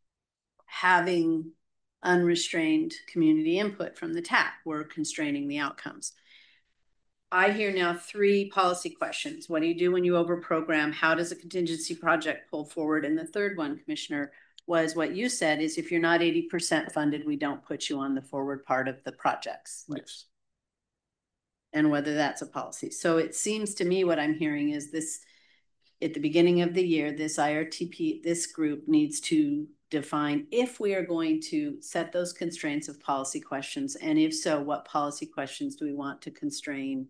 having unrestrained community input from the T A C. We're constraining the outcomes. I hear now three policy questions. What do you do when you overprogram? How does a contingency project pull forward? And the third one, Commissioner, was what you said is if you're not eighty percent funded, we don't put you on the forward part of the projects. Yes. And whether that's a policy. So it seems to me what I'm hearing is this, at the beginning of the year, this I R T P, this group needs to define if we are going to set those constraints of policy questions. And if so, what policy questions do we want to constrain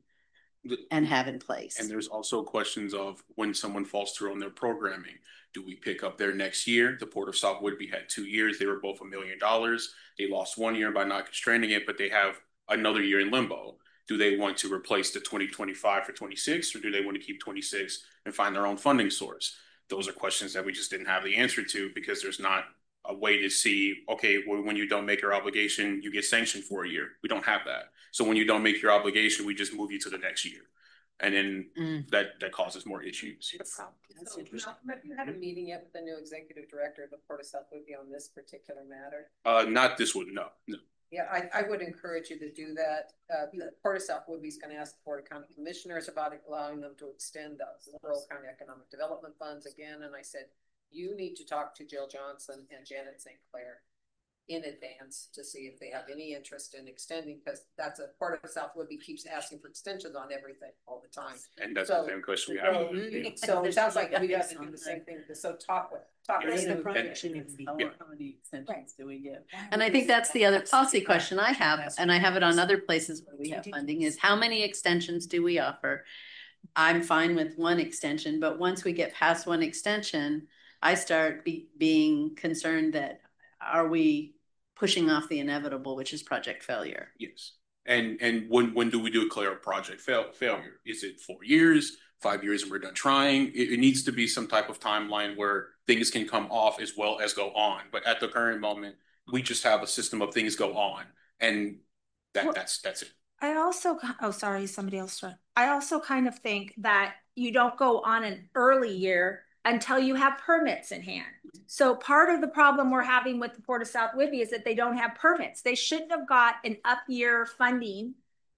and have in place? And there's also questions of when someone falls through on their programming, do we pick up their next year? The Port of South Whidbey had two years. They were both a million dollars. They lost one year by not constraining it, but they have another year in limbo. Do they want to replace the twenty twenty-five for twenty-six, or do they want to keep twenty-six and find their own funding source? Those are questions that we just didn't have the answer to because there's not a way to see, okay, well, when you don't make your obligation, you get sanctioned for a year. We don't have that. So when you don't make your obligation, we just move you to the next year. And then Mm. that, that causes more issues. That's interesting. Have you had a meeting yet with the new executive director of the Port of South Whidbey on this particular matter? Uh, not this one, no, no. Yeah, I, I would encourage you to do that. Uh, the Port of South Whidbey is going to ask the Board of County Commissioners about allowing them to extend the rural county economic development funds again. And I said, you need to talk to Jill Johnson and Janet Saint Clair in advance to see if they have any interest in extending, because that's a Port of South Whidbey keeps asking for extensions on everything all the time. And that's So- the same question we So, have. mm, so it sounds like we have to do the same thing. So talk with, talk with. Yes. them. And- Yeah. How many extensions do we give? And I think that's the other policy question I have, and I have it on other places where we have funding, is how many extensions do we offer? I'm fine with one extension, but once we get past one extension, I start be, being concerned that are we pushing off the inevitable, which is project failure? Yes. And and when when do we declare a project fail failure? Is it four years, five years, and we're done trying? It, it needs to be some type of timeline where things can come off as well as go on. But at the current moment, we just have a system of things go on, and that Well- that's that's it. I also, oh, sorry, somebody else. tried. I also kind of think that you don't go on an early year until you have permits in hand. So part of the problem we're having with the Port of South Whidbey is that they don't have permits. They shouldn't have got an up year funding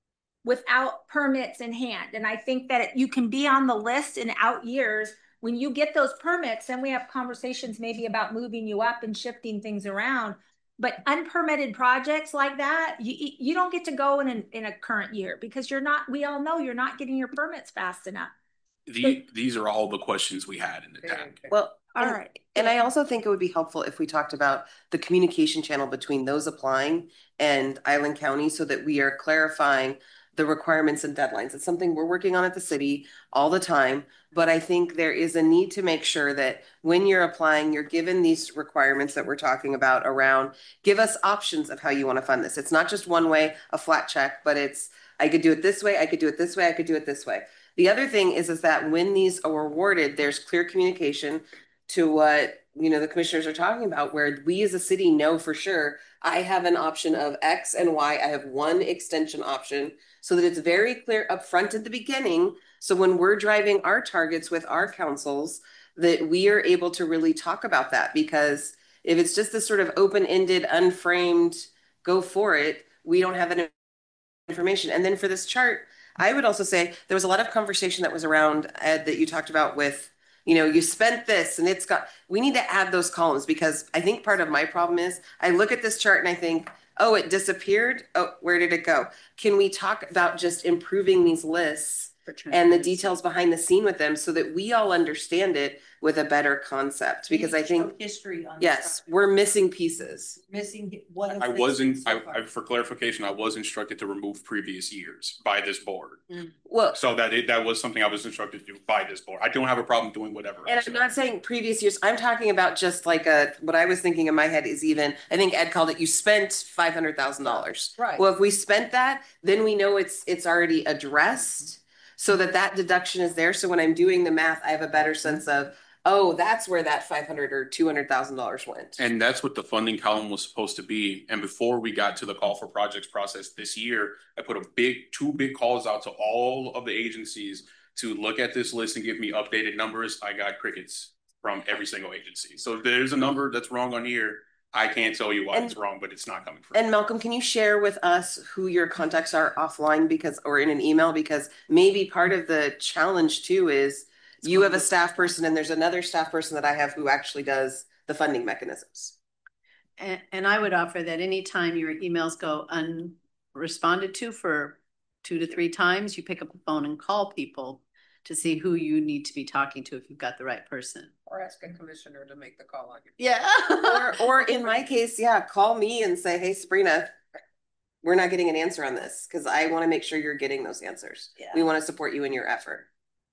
without permits in hand. And I think that you can be on the list in out years. When you get those permits, then we have conversations maybe about moving you up and shifting things around. But unpermitted projects like that, you you don't get to go in an, in a current year because you're not, we all know you're not getting your permits fast enough. The, these are all the questions we had in the tag. Well, All and, right. and I also think it would be helpful if we talked about the communication channel between those applying and Island County so that we are clarifying the requirements and deadlines. It's something we're working on at the city all the time, but I think there is a need to make sure that when you're applying, you're given these requirements that we're talking about around, give us options of how you want to fund this. It's not just one way, a flat check, but it's, I could do it this way, I could do it this way, I could do it this way. The other thing is, is that when these are awarded, there's clear communication to what, you know, the commissioners are talking about, where we as a city know for sure, I have an option of X and Y, I have one extension option, so that it's very clear upfront at the beginning. So when we're driving our targets with our councils, that we are able to really talk about that. Because if it's just this sort of open-ended, unframed, go for it, we don't have that information. And then for this chart, I would also say there was a lot of conversation that was around, Ed, that you talked about with, you know, you spent this and it's got, we need to add those columns, because I think part of my problem is I look at this chart and I think, oh, it disappeared. Oh, where did it go? Can we talk about just improving these lists and the details behind the scene with them so that we all understand it with a better concept? Because I think history on yes, we're missing pieces. missing one. I wasn't, I, I, for clarification, I was instructed to remove previous years by this board. Well, So that it, that was something I was instructed to do by this board. I don't have a problem doing whatever. and else. I'm not saying previous years, I'm talking about just like a, what I was thinking in my head is even, I think Ed called it, you spent five hundred thousand dollars. Right. Well, if we spent that, then we know it's, it's already addressed so that that deduction is there. So when I'm doing the math, I have a better sense of, oh, that's where that five hundred or two hundred thousand dollars went. And that's what the funding column was supposed to be. And before we got to the call for projects process this year, I put a big, two big calls out to all of the agencies to look at this list and give me updated numbers. I got crickets from every single agency. So if there's a number that's wrong on here, I can't tell you why And- it's wrong, but it's not coming from. And Malcolm, can you share with us who your contacts are offline, because, or in an email, because maybe part of the challenge too is you have a staff person and there's another staff person that I have who actually does the funding mechanisms. And, and I would offer that anytime your emails go unresponded to for two to three times, you pick up the phone and call people to see who you need to be talking to if you've got the right person. Or ask a commissioner to make the call on you. Yeah. Or, or in my case, yeah, call me and say, hey, Sabrina, we're not getting an answer on this, because I want to make sure you're getting those answers. Yeah. We want to support you in your effort.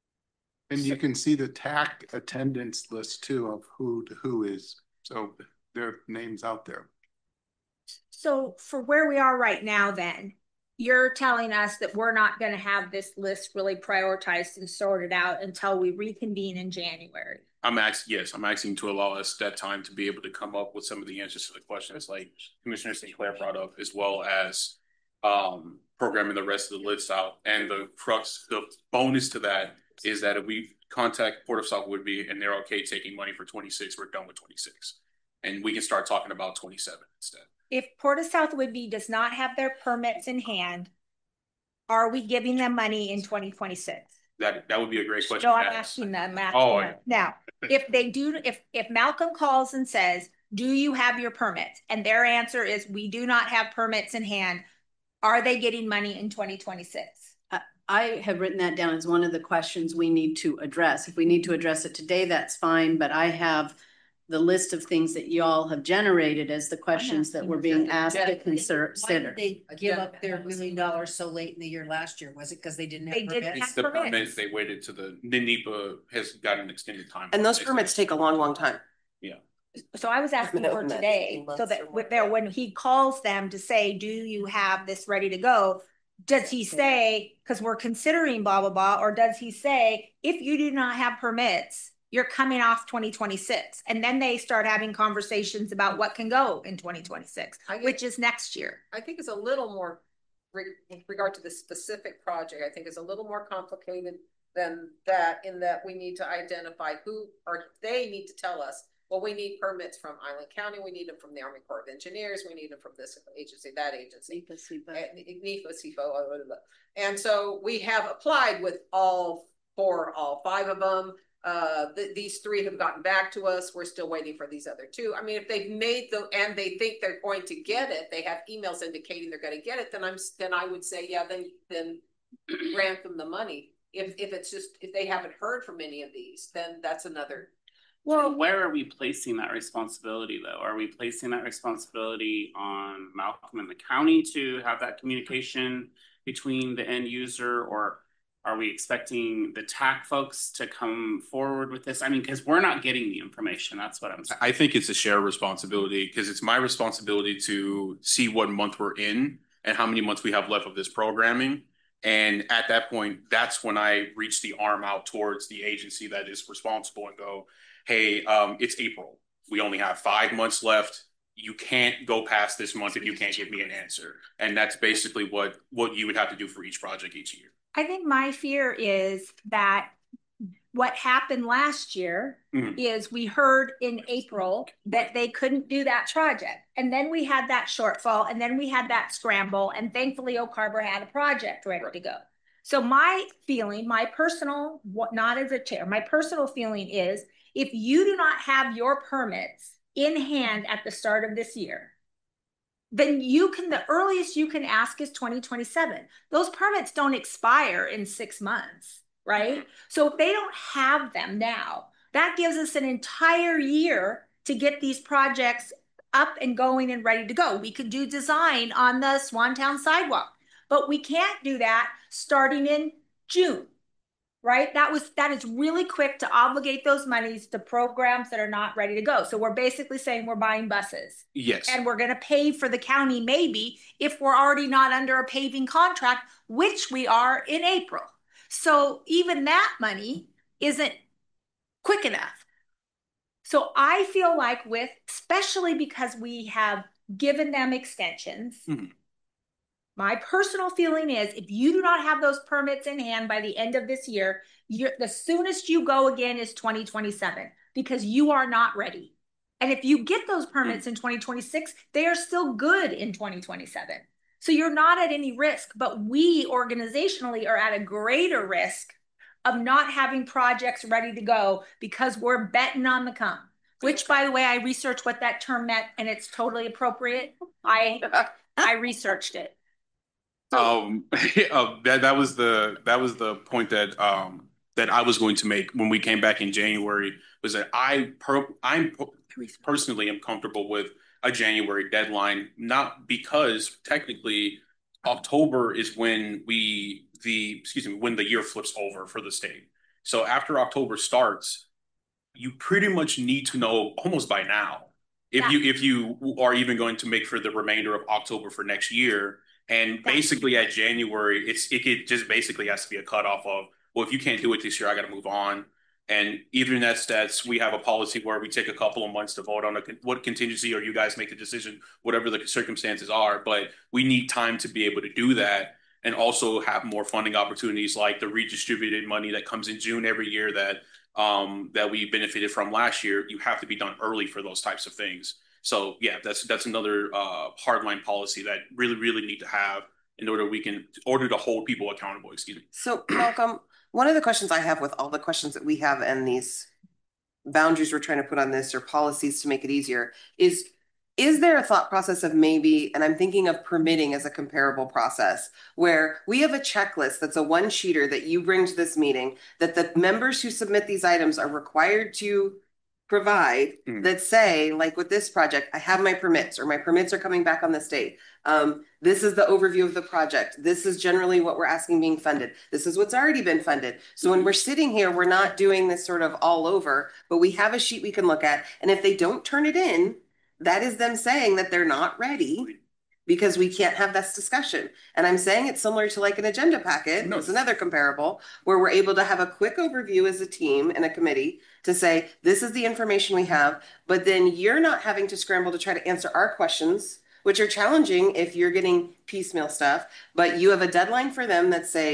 And you can see the T A C attendance list too of who to who is. So their names out there. So for where we are right now, then, you're telling us that we're not going to have this list really prioritized and sorted out until we reconvene in January. I'm asking, yes, I'm asking to allow us that time to be able to come up with some of the answers to the questions like Commissioner Saint Clair brought up, as well as um, programming the rest of the list out. And the crux, the bonus to that is that if we contact Port of South Whidbey and they're okay taking money for twenty-six, we're done with twenty-six. And we can start talking about twenty-seven instead. If Port of South Whidbey does not have their permits in hand, are we giving them money in twenty twenty-six? That, that would be a great question. So to I'm ask. asking them. I'm Oh, asking them. Now, if they do, if, if Malcolm calls and says, do you have your permits? And their answer is, we do not have permits in hand. Are they getting money in twenty twenty-six? I have written that down as one of the questions we need to address. If we need to address it today, that's fine, but I have the list of things that y'all have generated as the questions that were being asked to consider. Why did they give up their million dollars so late in the year last year? Was it because they didn't have They didn't permits? have It's the permits. permits, they waited to the, the NEPA has got an extended time. And those They- permits take a long, long time. Yeah. So I was asking been for open that today, eighteen so months that or more. with there, when he calls them to say, do you have this ready to go? Does he say, because we're considering blah, blah, blah, or does he say, if you do not have permits, you're coming off twenty twenty-six? And then they start having conversations about what can go in twenty twenty-six, I get- which is next year. I think it's a little more, re- with regard to the specific project, I think it's a little more complicated than that, in that we need to identify who, or they need to tell us, well, we need permits from Island County, we need them from the Army Corps of Engineers, we need them from this agency, that agency. NEPA, SEPA. And NEPA, SEPA, blah, blah, blah. And so we have applied with all four, all five of them. Uh, th these three have gotten back to us. We're still waiting for these other two. I mean, if they've made them and they think they're going to get it, they have emails indicating they're going to get it, then I'm, then I would say, yeah, then, then grant them the money. If, if it's just, if they haven't heard from any of these, then that's another. Well, where are we placing that responsibility though? Are we placing that responsibility on Malcolm and the county to have that communication between the end user, or are we expecting the T A C folks to come forward with this? I mean, because we're not getting the information. That's what I'm saying. I think it's a shared responsibility, because it's my responsibility to see what month we're in and how many months we have left of this programming. And at that point, that's when I reach the arm out towards the agency that is responsible and go, hey, um, it's April. We only have five months left. You can't go past this month if you can't give me an answer. And that's basically what, what you would have to do for each project each year. I think my fear is that what happened last year mm-hmm. is we heard in April that they couldn't do that project. And then we had that shortfall, and then we had that scramble, and thankfully Oak Harbor had a project ready right. to go. So my feeling, my personal, what not as a chair, my personal feeling is, if you do not have your permits in hand at the start of this year, then you can, the earliest you can ask is twenty twenty-seven. Those permits don't expire in six months, right? So if they don't have them now, that gives us an entire year to get these projects up and going and ready to go. We could do design on the Swantown sidewalk, but we can't do that starting in June, right? That was, that is really quick to obligate those monies to programs that are not ready to go. So we're basically saying we're buying buses. Yes. And we're going to pay for the county maybe if we're already not under a paving contract, which we are in April. So even that money isn't quick enough. So I feel like with, especially because we have given them extensions, mm-hmm. my personal feeling is if you do not have those permits in hand by the end of this year, you're, the soonest you go again is twenty twenty-seven, because you are not ready. And if you get those permits in twenty twenty-six, they are still good in twenty twenty-seven. So you're not at any risk, but we organizationally are at a greater risk of not having projects ready to go because we're betting on the come. Which, by the way, I researched what that term meant, and it's totally appropriate. I I researched it. Um, uh, that that was the that was the point that um that I was going to make when we came back in January, was that I per I'm personally am comfortable with a January deadline, not because technically October is when we the excuse me when the year flips over for the state. So after October starts, you pretty much need to know almost by now if yeah. you if you are even going to make for the remainder of October for next year. And basically at January, it's it could just basically has to be a cutoff of, well, if you can't do it this year, I got to move on. And even that's that's we have a policy where we take a couple of months to vote on a, what contingency, or you guys make the decision, whatever the circumstances are. But we need time to be able to do that, and also have more funding opportunities like the redistributed money that comes in June every year that um, that we benefited from last year. You have to be done early for those types of things. So yeah, that's that's another uh, hardline policy that really really need to have in order we can in order to hold people accountable. Excuse me. So Malcolm, one of the questions I have with all the questions that we have and these boundaries we're trying to put on this, or policies to make it easier, is is there a thought process of maybe, and I'm thinking of permitting as a comparable process, where we have a checklist that's a one-sheeter that you bring to this meeting that the members who submit these items are required to provide mm. that say, like with this project, I have my permits, or my permits are coming back on this date. Um, this is the overview of the project. This is generally what we're asking being funded. This is what's already been funded. So when we're sitting here, we're not doing this sort of all over, but we have a sheet we can look at. And if they don't turn it in, that is them saying that they're not ready, because we can't have this discussion. And I'm saying it's similar to like an agenda packet. No. It's another comparable where we're able to have a quick overview as a team and a committee to say, this is the information we have, but then you're not having to scramble to try to answer our questions, which are challenging if you're getting piecemeal stuff, but you have a deadline for them that's say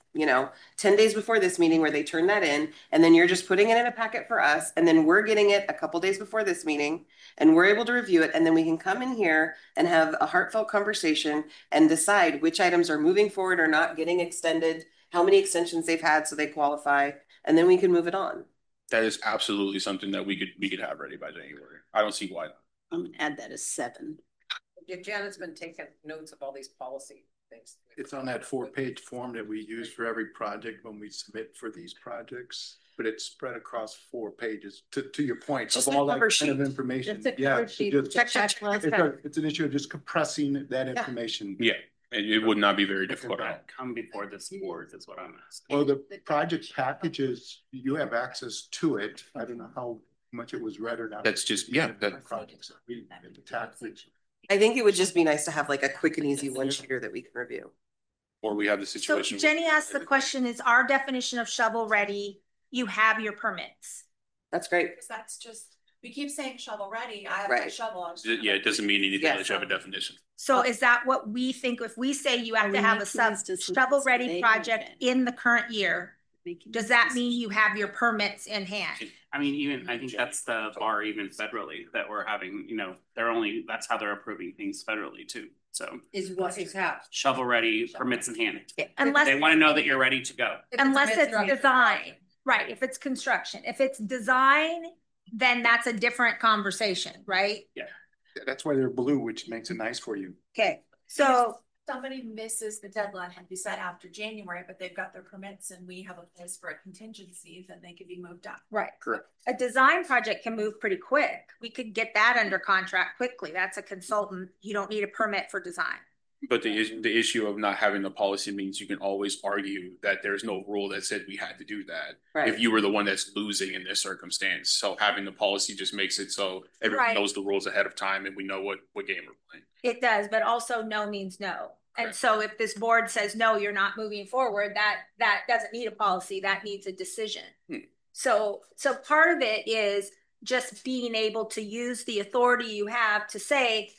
you know, ten days before this meeting where they turn that in, and then you're just putting it in a packet for us, and then we're getting it a couple days before this meeting, and we're able to review it, and then we can come in here and have a heartfelt conversation and decide which items are moving forward or not, getting extended, how many extensions they've had so they qualify, and then we can move it on. That is absolutely something that we could we could have ready by January. I don't see why not. I'm gonna add that as seven. Yeah, Janet's been taking notes of all these policy things. It's on that four-page form that we use for every project when we submit for these projects, but it's spread across four pages. To, to your point, Just of a all that cover kind of sheet. information. Just a Yeah, cover to sheet. just- Check, check, check. Checklist. It's a, it's an issue of just compressing that Yeah. information. Yeah, and it would not be very If difficult at all. that come before this board is what I'm asking. Well, the project packages, you have access to it. I don't know how much it was read or not. That's just, yeah, that, Projects that we, the tax. I think it would just be nice to have like a quick and easy one sheeter that we can review. or we have the So situation. Jenny asked the question, is our definition of shovel ready, you have your permits? That's great. Because that's just, we keep saying shovel ready, I have Right. my shovel. I was- Yeah, it doesn't mean anything Yes. unless you have a definition. So is that what we think, if we say you have Are to we have a making sub, this decision shovel ready today? project in the current year, Making does this that decision. mean you have your permits in hand? I mean, even, I think that's the bar even federally that we're having, you know, they're only, that's how they're approving things federally too. So Is what is how? shovel ready, permits in hand. Unless, They want to know that you're ready to go. If unless it's construction. design, right, if it's construction, if it's design, then that's a different conversation, right? That's why they're blue, which makes it nice for you. Okay, so, Somebody misses the deadline, had to be set after January, but they've got their permits and we have a place for a contingency, then they could be moved up. right. Correct. A design project can move pretty quick. We could get that under contract quickly. That's a consultant. You don't need a permit for design. But the is- the issue of not having the policy means you can always argue that there's no rule that said we had to do that. Right. If you were the one that's losing in this circumstance, so having the policy just makes it so everyone Right. knows the rules ahead of time and we know what what game we're playing. It does, but also no means no. And Correct. so if this board says, no, you're not moving forward, that, that doesn't need a policy, that needs a decision. Hmm. So, so part of it is just being able to use the authority you have to say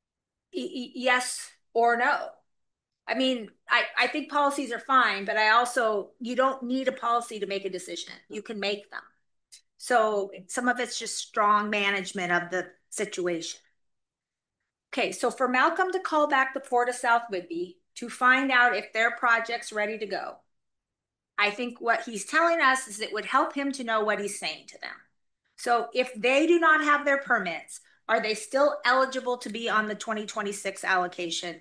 y- y- yes or no. I mean, I, I think policies are fine, but I also, you don't need a policy to make a decision. You can make them. So some of it's just strong management of the situation. Okay, so for Malcolm to call back the Port of South Whidbey to find out if their project's ready to go, I think what he's telling us is it would help him to know what he's saying to them. So if they do not have their permits, are they still eligible to be on the twenty twenty-six allocation?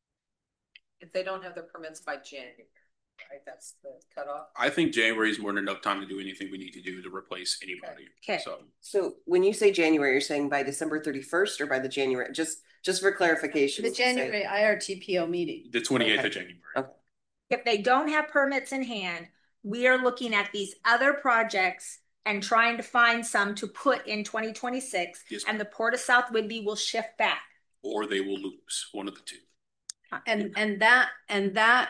If they don't have their permits by January, right, that's the cutoff. I think January is more than enough time to do anything we need to do to replace anybody. Okay. So So when you say January, you're saying by December thirty-first or by the January, just, just for clarification. The January I R T P O meeting. the twenty-eighth Okay. of January. Okay. If they don't have permits in hand, we are looking at these other projects and trying to find some to put in twenty twenty-six, Yes, and the Port of South Whidbey will shift back. Or they will lose, one of the two. And, and that, and that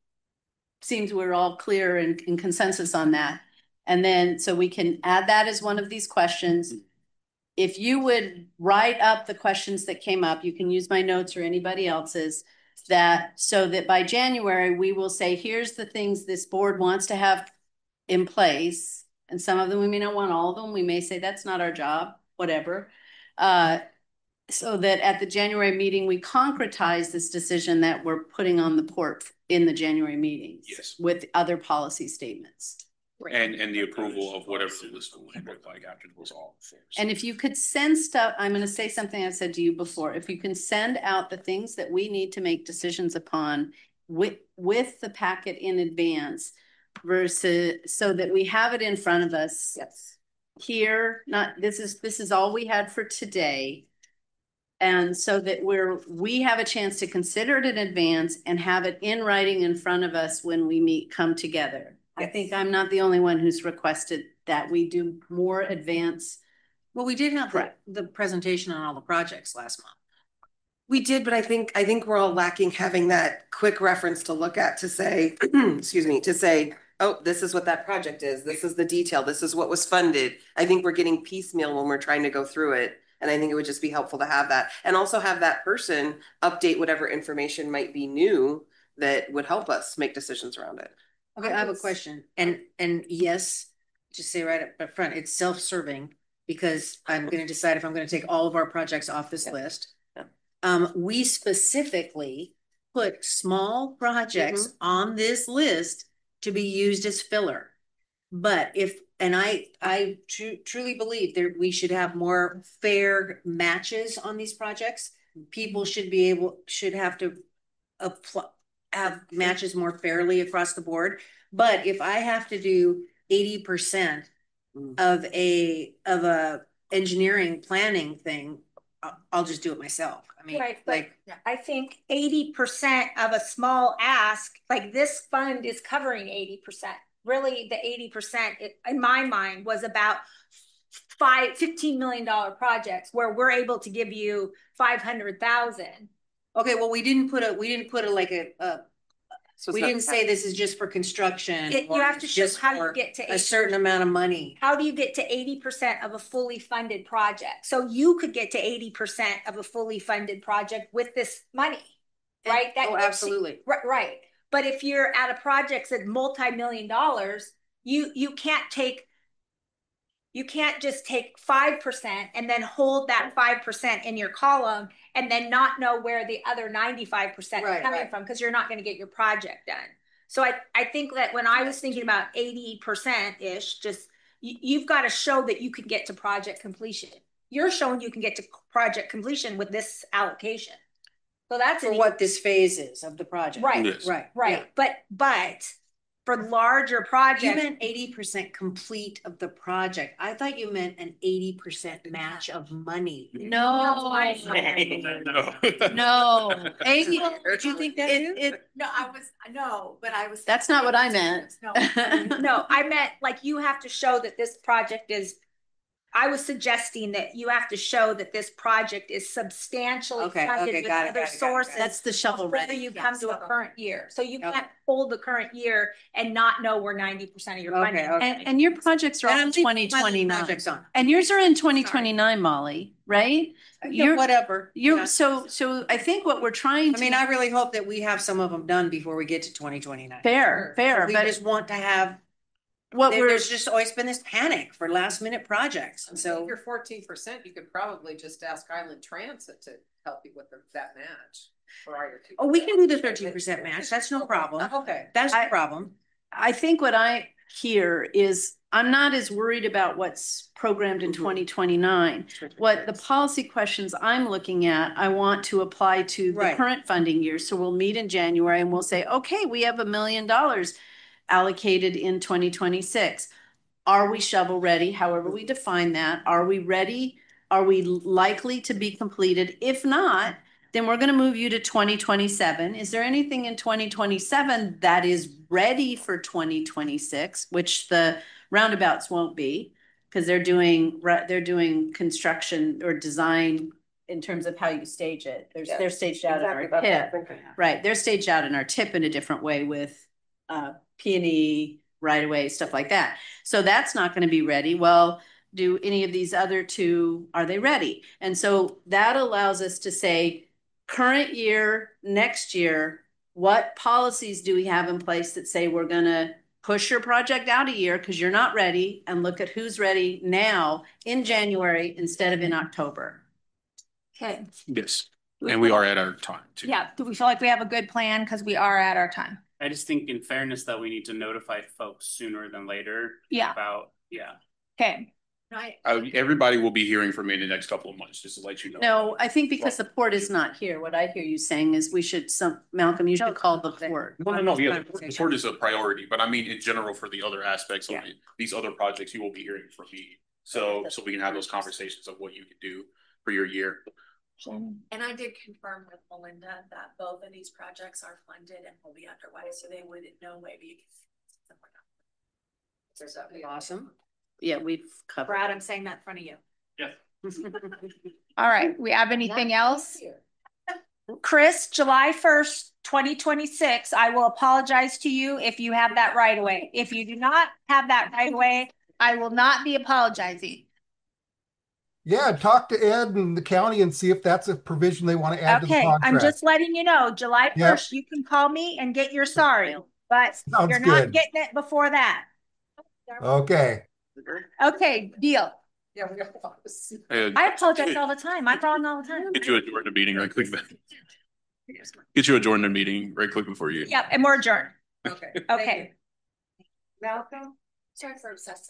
seems we're all clear and in consensus on that. And then, so we can add that as one of these questions. If you would write up the questions that came up, you can use my notes or anybody else's, that, so that by January, we will say, here's the things this board wants to have in place. And some of them, we may not want all of them. We may say, that's not our job, whatever. Uh, so that at the January meeting, we concretize this decision that we're putting on the port in the January meetings. Yes. With other policy statements. And and the approval of whatever the list will look like after those all. And if you could send stuff, I'm gonna say something I've said to you before, if you can send out the things that we need to make decisions upon with, with the packet in advance versus, so that we have it in front of us. Yes. Here, not, this is, this is all we had for today. And so that we're, we have a chance to consider it in advance and have it in writing in front of us when we meet, come together. I think I'm not the only one who's requested that we do more advance. Well, we did have the, Correct. the presentation on all the projects last month. We did, but I think, I think we're all lacking having that quick reference to look at to say, excuse me, to say, oh, this is what that project is. This is the detail. This is what was funded. I think we're getting piecemeal when we're trying to go through it. And I think it would just be helpful to have that and also have that person update whatever information might be new that would help us make decisions around it. Okay, I have a question. And, and yes, just say right up up front, it's self-serving because I'm gonna decide if I'm gonna take all of our projects off this list. Um, we specifically put small projects on this list to be used as filler. But if, and I, I tru- truly believe that we should have more fair matches on these projects. People should be able, should have to apply, have matches more fairly across the board. But if I have to do eighty percent of a, of a engineering planning thing, I'll, I'll just do it myself. I mean, Right, but like, I think eighty percent of a small ask, like this fund is covering eighty percent. Really, the eighty percent in my mind was about five, fifteen million dollar projects where we're able to give you five hundred thousand. okay, well, we didn't put a, we didn't put a, like a, a So we it's not- didn't say this is just for construction. It, you or have to show just how you for get to a certain amount of money. How do you get to eighty percent of a fully funded project? So you could get to eighty percent of a fully funded project with this money, right? That Oh, gets you- absolutely. Right, right. But if you're at a project that's multi-million dollars, you, you can't take, you can't just take five percent and then hold that five percent in your column and then not know where the other ninety-five percent is Right, coming right. from, because you're not going to get your project done. So I, I think that when I was thinking about eighty percent-ish, just, you, you've got to show that you can get to project completion. You're showing you can get to project completion with this allocation. So that's For an- what this phase is of the project. Right, Yes. Right, right. yeah. But, but for larger projects. You meant eighty percent complete of the project. I thought you meant an eighty percent match of money. No. No. No. eighty, did you think that too? It, it, no, I was, no, but I was. That's not what I meant. No. No, I meant like you have to show that this project is, I was suggesting that you have to show that this project is substantially Okay, funded okay, with got it, other got it, got it, got it. sources. That's the shovel Whether ready. you Yeah, come to a so- current year. So you Okay. can't hold the current year and not know where ninety percent of your Okay, funding. okay. And, and your projects are And all I'm leaving my twenty twenty-nine. projects on. And yours are in twenty twenty-nine, Molly, right? Yeah, You're, whatever. you're, Yeah. so, so I think what we're trying I to. mean, I really hope that we have some of them done before we get to twenty twenty-nine. Fair, fair, We but just want to have, what there- we're, there's just always been this panic for last minute projects. And So so, you're fourteen percent, you could probably just ask Island Transit to help you with the- that match. Or are your two oh, we can do the thirteen percent match. That's no problem. Okay. That's no I- problem. I think what I hear is, I'm not as worried about what's programmed in Mhm. twenty twenty-nine. What the policy questions I'm looking at, I want to apply to the Right. current funding year. So we'll meet in January and we'll say, okay, we have a million dollars allocated in twenty twenty-six. Are we shovel ready? However we define that. Are we ready? Are we likely to be completed? If not, then we're going to move you to twenty twenty-seven. Is there anything in twenty twenty-seven that is ready for twenty twenty-six, which the roundabouts won't be, because they're doing, they're doing construction or design in terms of how you stage it. They're, they're staged out in our tip. Right, they're staged out in our tip in a different way with uh P and E, right away, stuff like that. So that's not going to be ready. Well, do any of these other two, are they ready? And so that allows us to say, current year, next year, what policies do we have in place that say we're gonna push your project out a year because you're not ready, and look at who's ready now in January instead of in October? Okay. Yes, and we are at our time too. Yeah. Do we feel like we have a good plan? Because we are at our time. I just think in fairness that we need to notify folks sooner than later. Yeah. About, yeah. Okay. I, Uh, everybody will be hearing from me in the next couple of months, just to let you know. No, I think because the port is not here, what I hear you saying is we should, some, Malcolm, you should call the port. No, no, no, yeah, the port is a priority, but I mean, in general, for the other aspects of Yeah. it, these other projects, you will be hearing from me. So, so we can have those conversations of what you can do for your year. and I did confirm with Melinda that both of these projects are funded and will be underway, so they would in no way be. Awesome. Yeah, we've covered. Brad, I'm saying that in front of you. Yeah. All right. We have anything else? Chris, July first, twenty twenty-six, I will apologize to you if you have that right away. If you do not have that right away, I will not be apologizing. Yeah, talk to Ed and the county and see if that's a provision they want to add to the Okay, contract. I'm just letting you know, July Yep. first, you can call me and get your sorry. but Sounds you're not good. getting it before that. Okay. Okay, deal. Yeah, we got policy. Hey, I apologize all the time. I'm wrong all the time. Get you adjourned a meeting right quick. Get you adjourned a meeting right quick before you. Yep, and we're adjourned. Okay. Okay. Malcolm? Sorry for obsessing.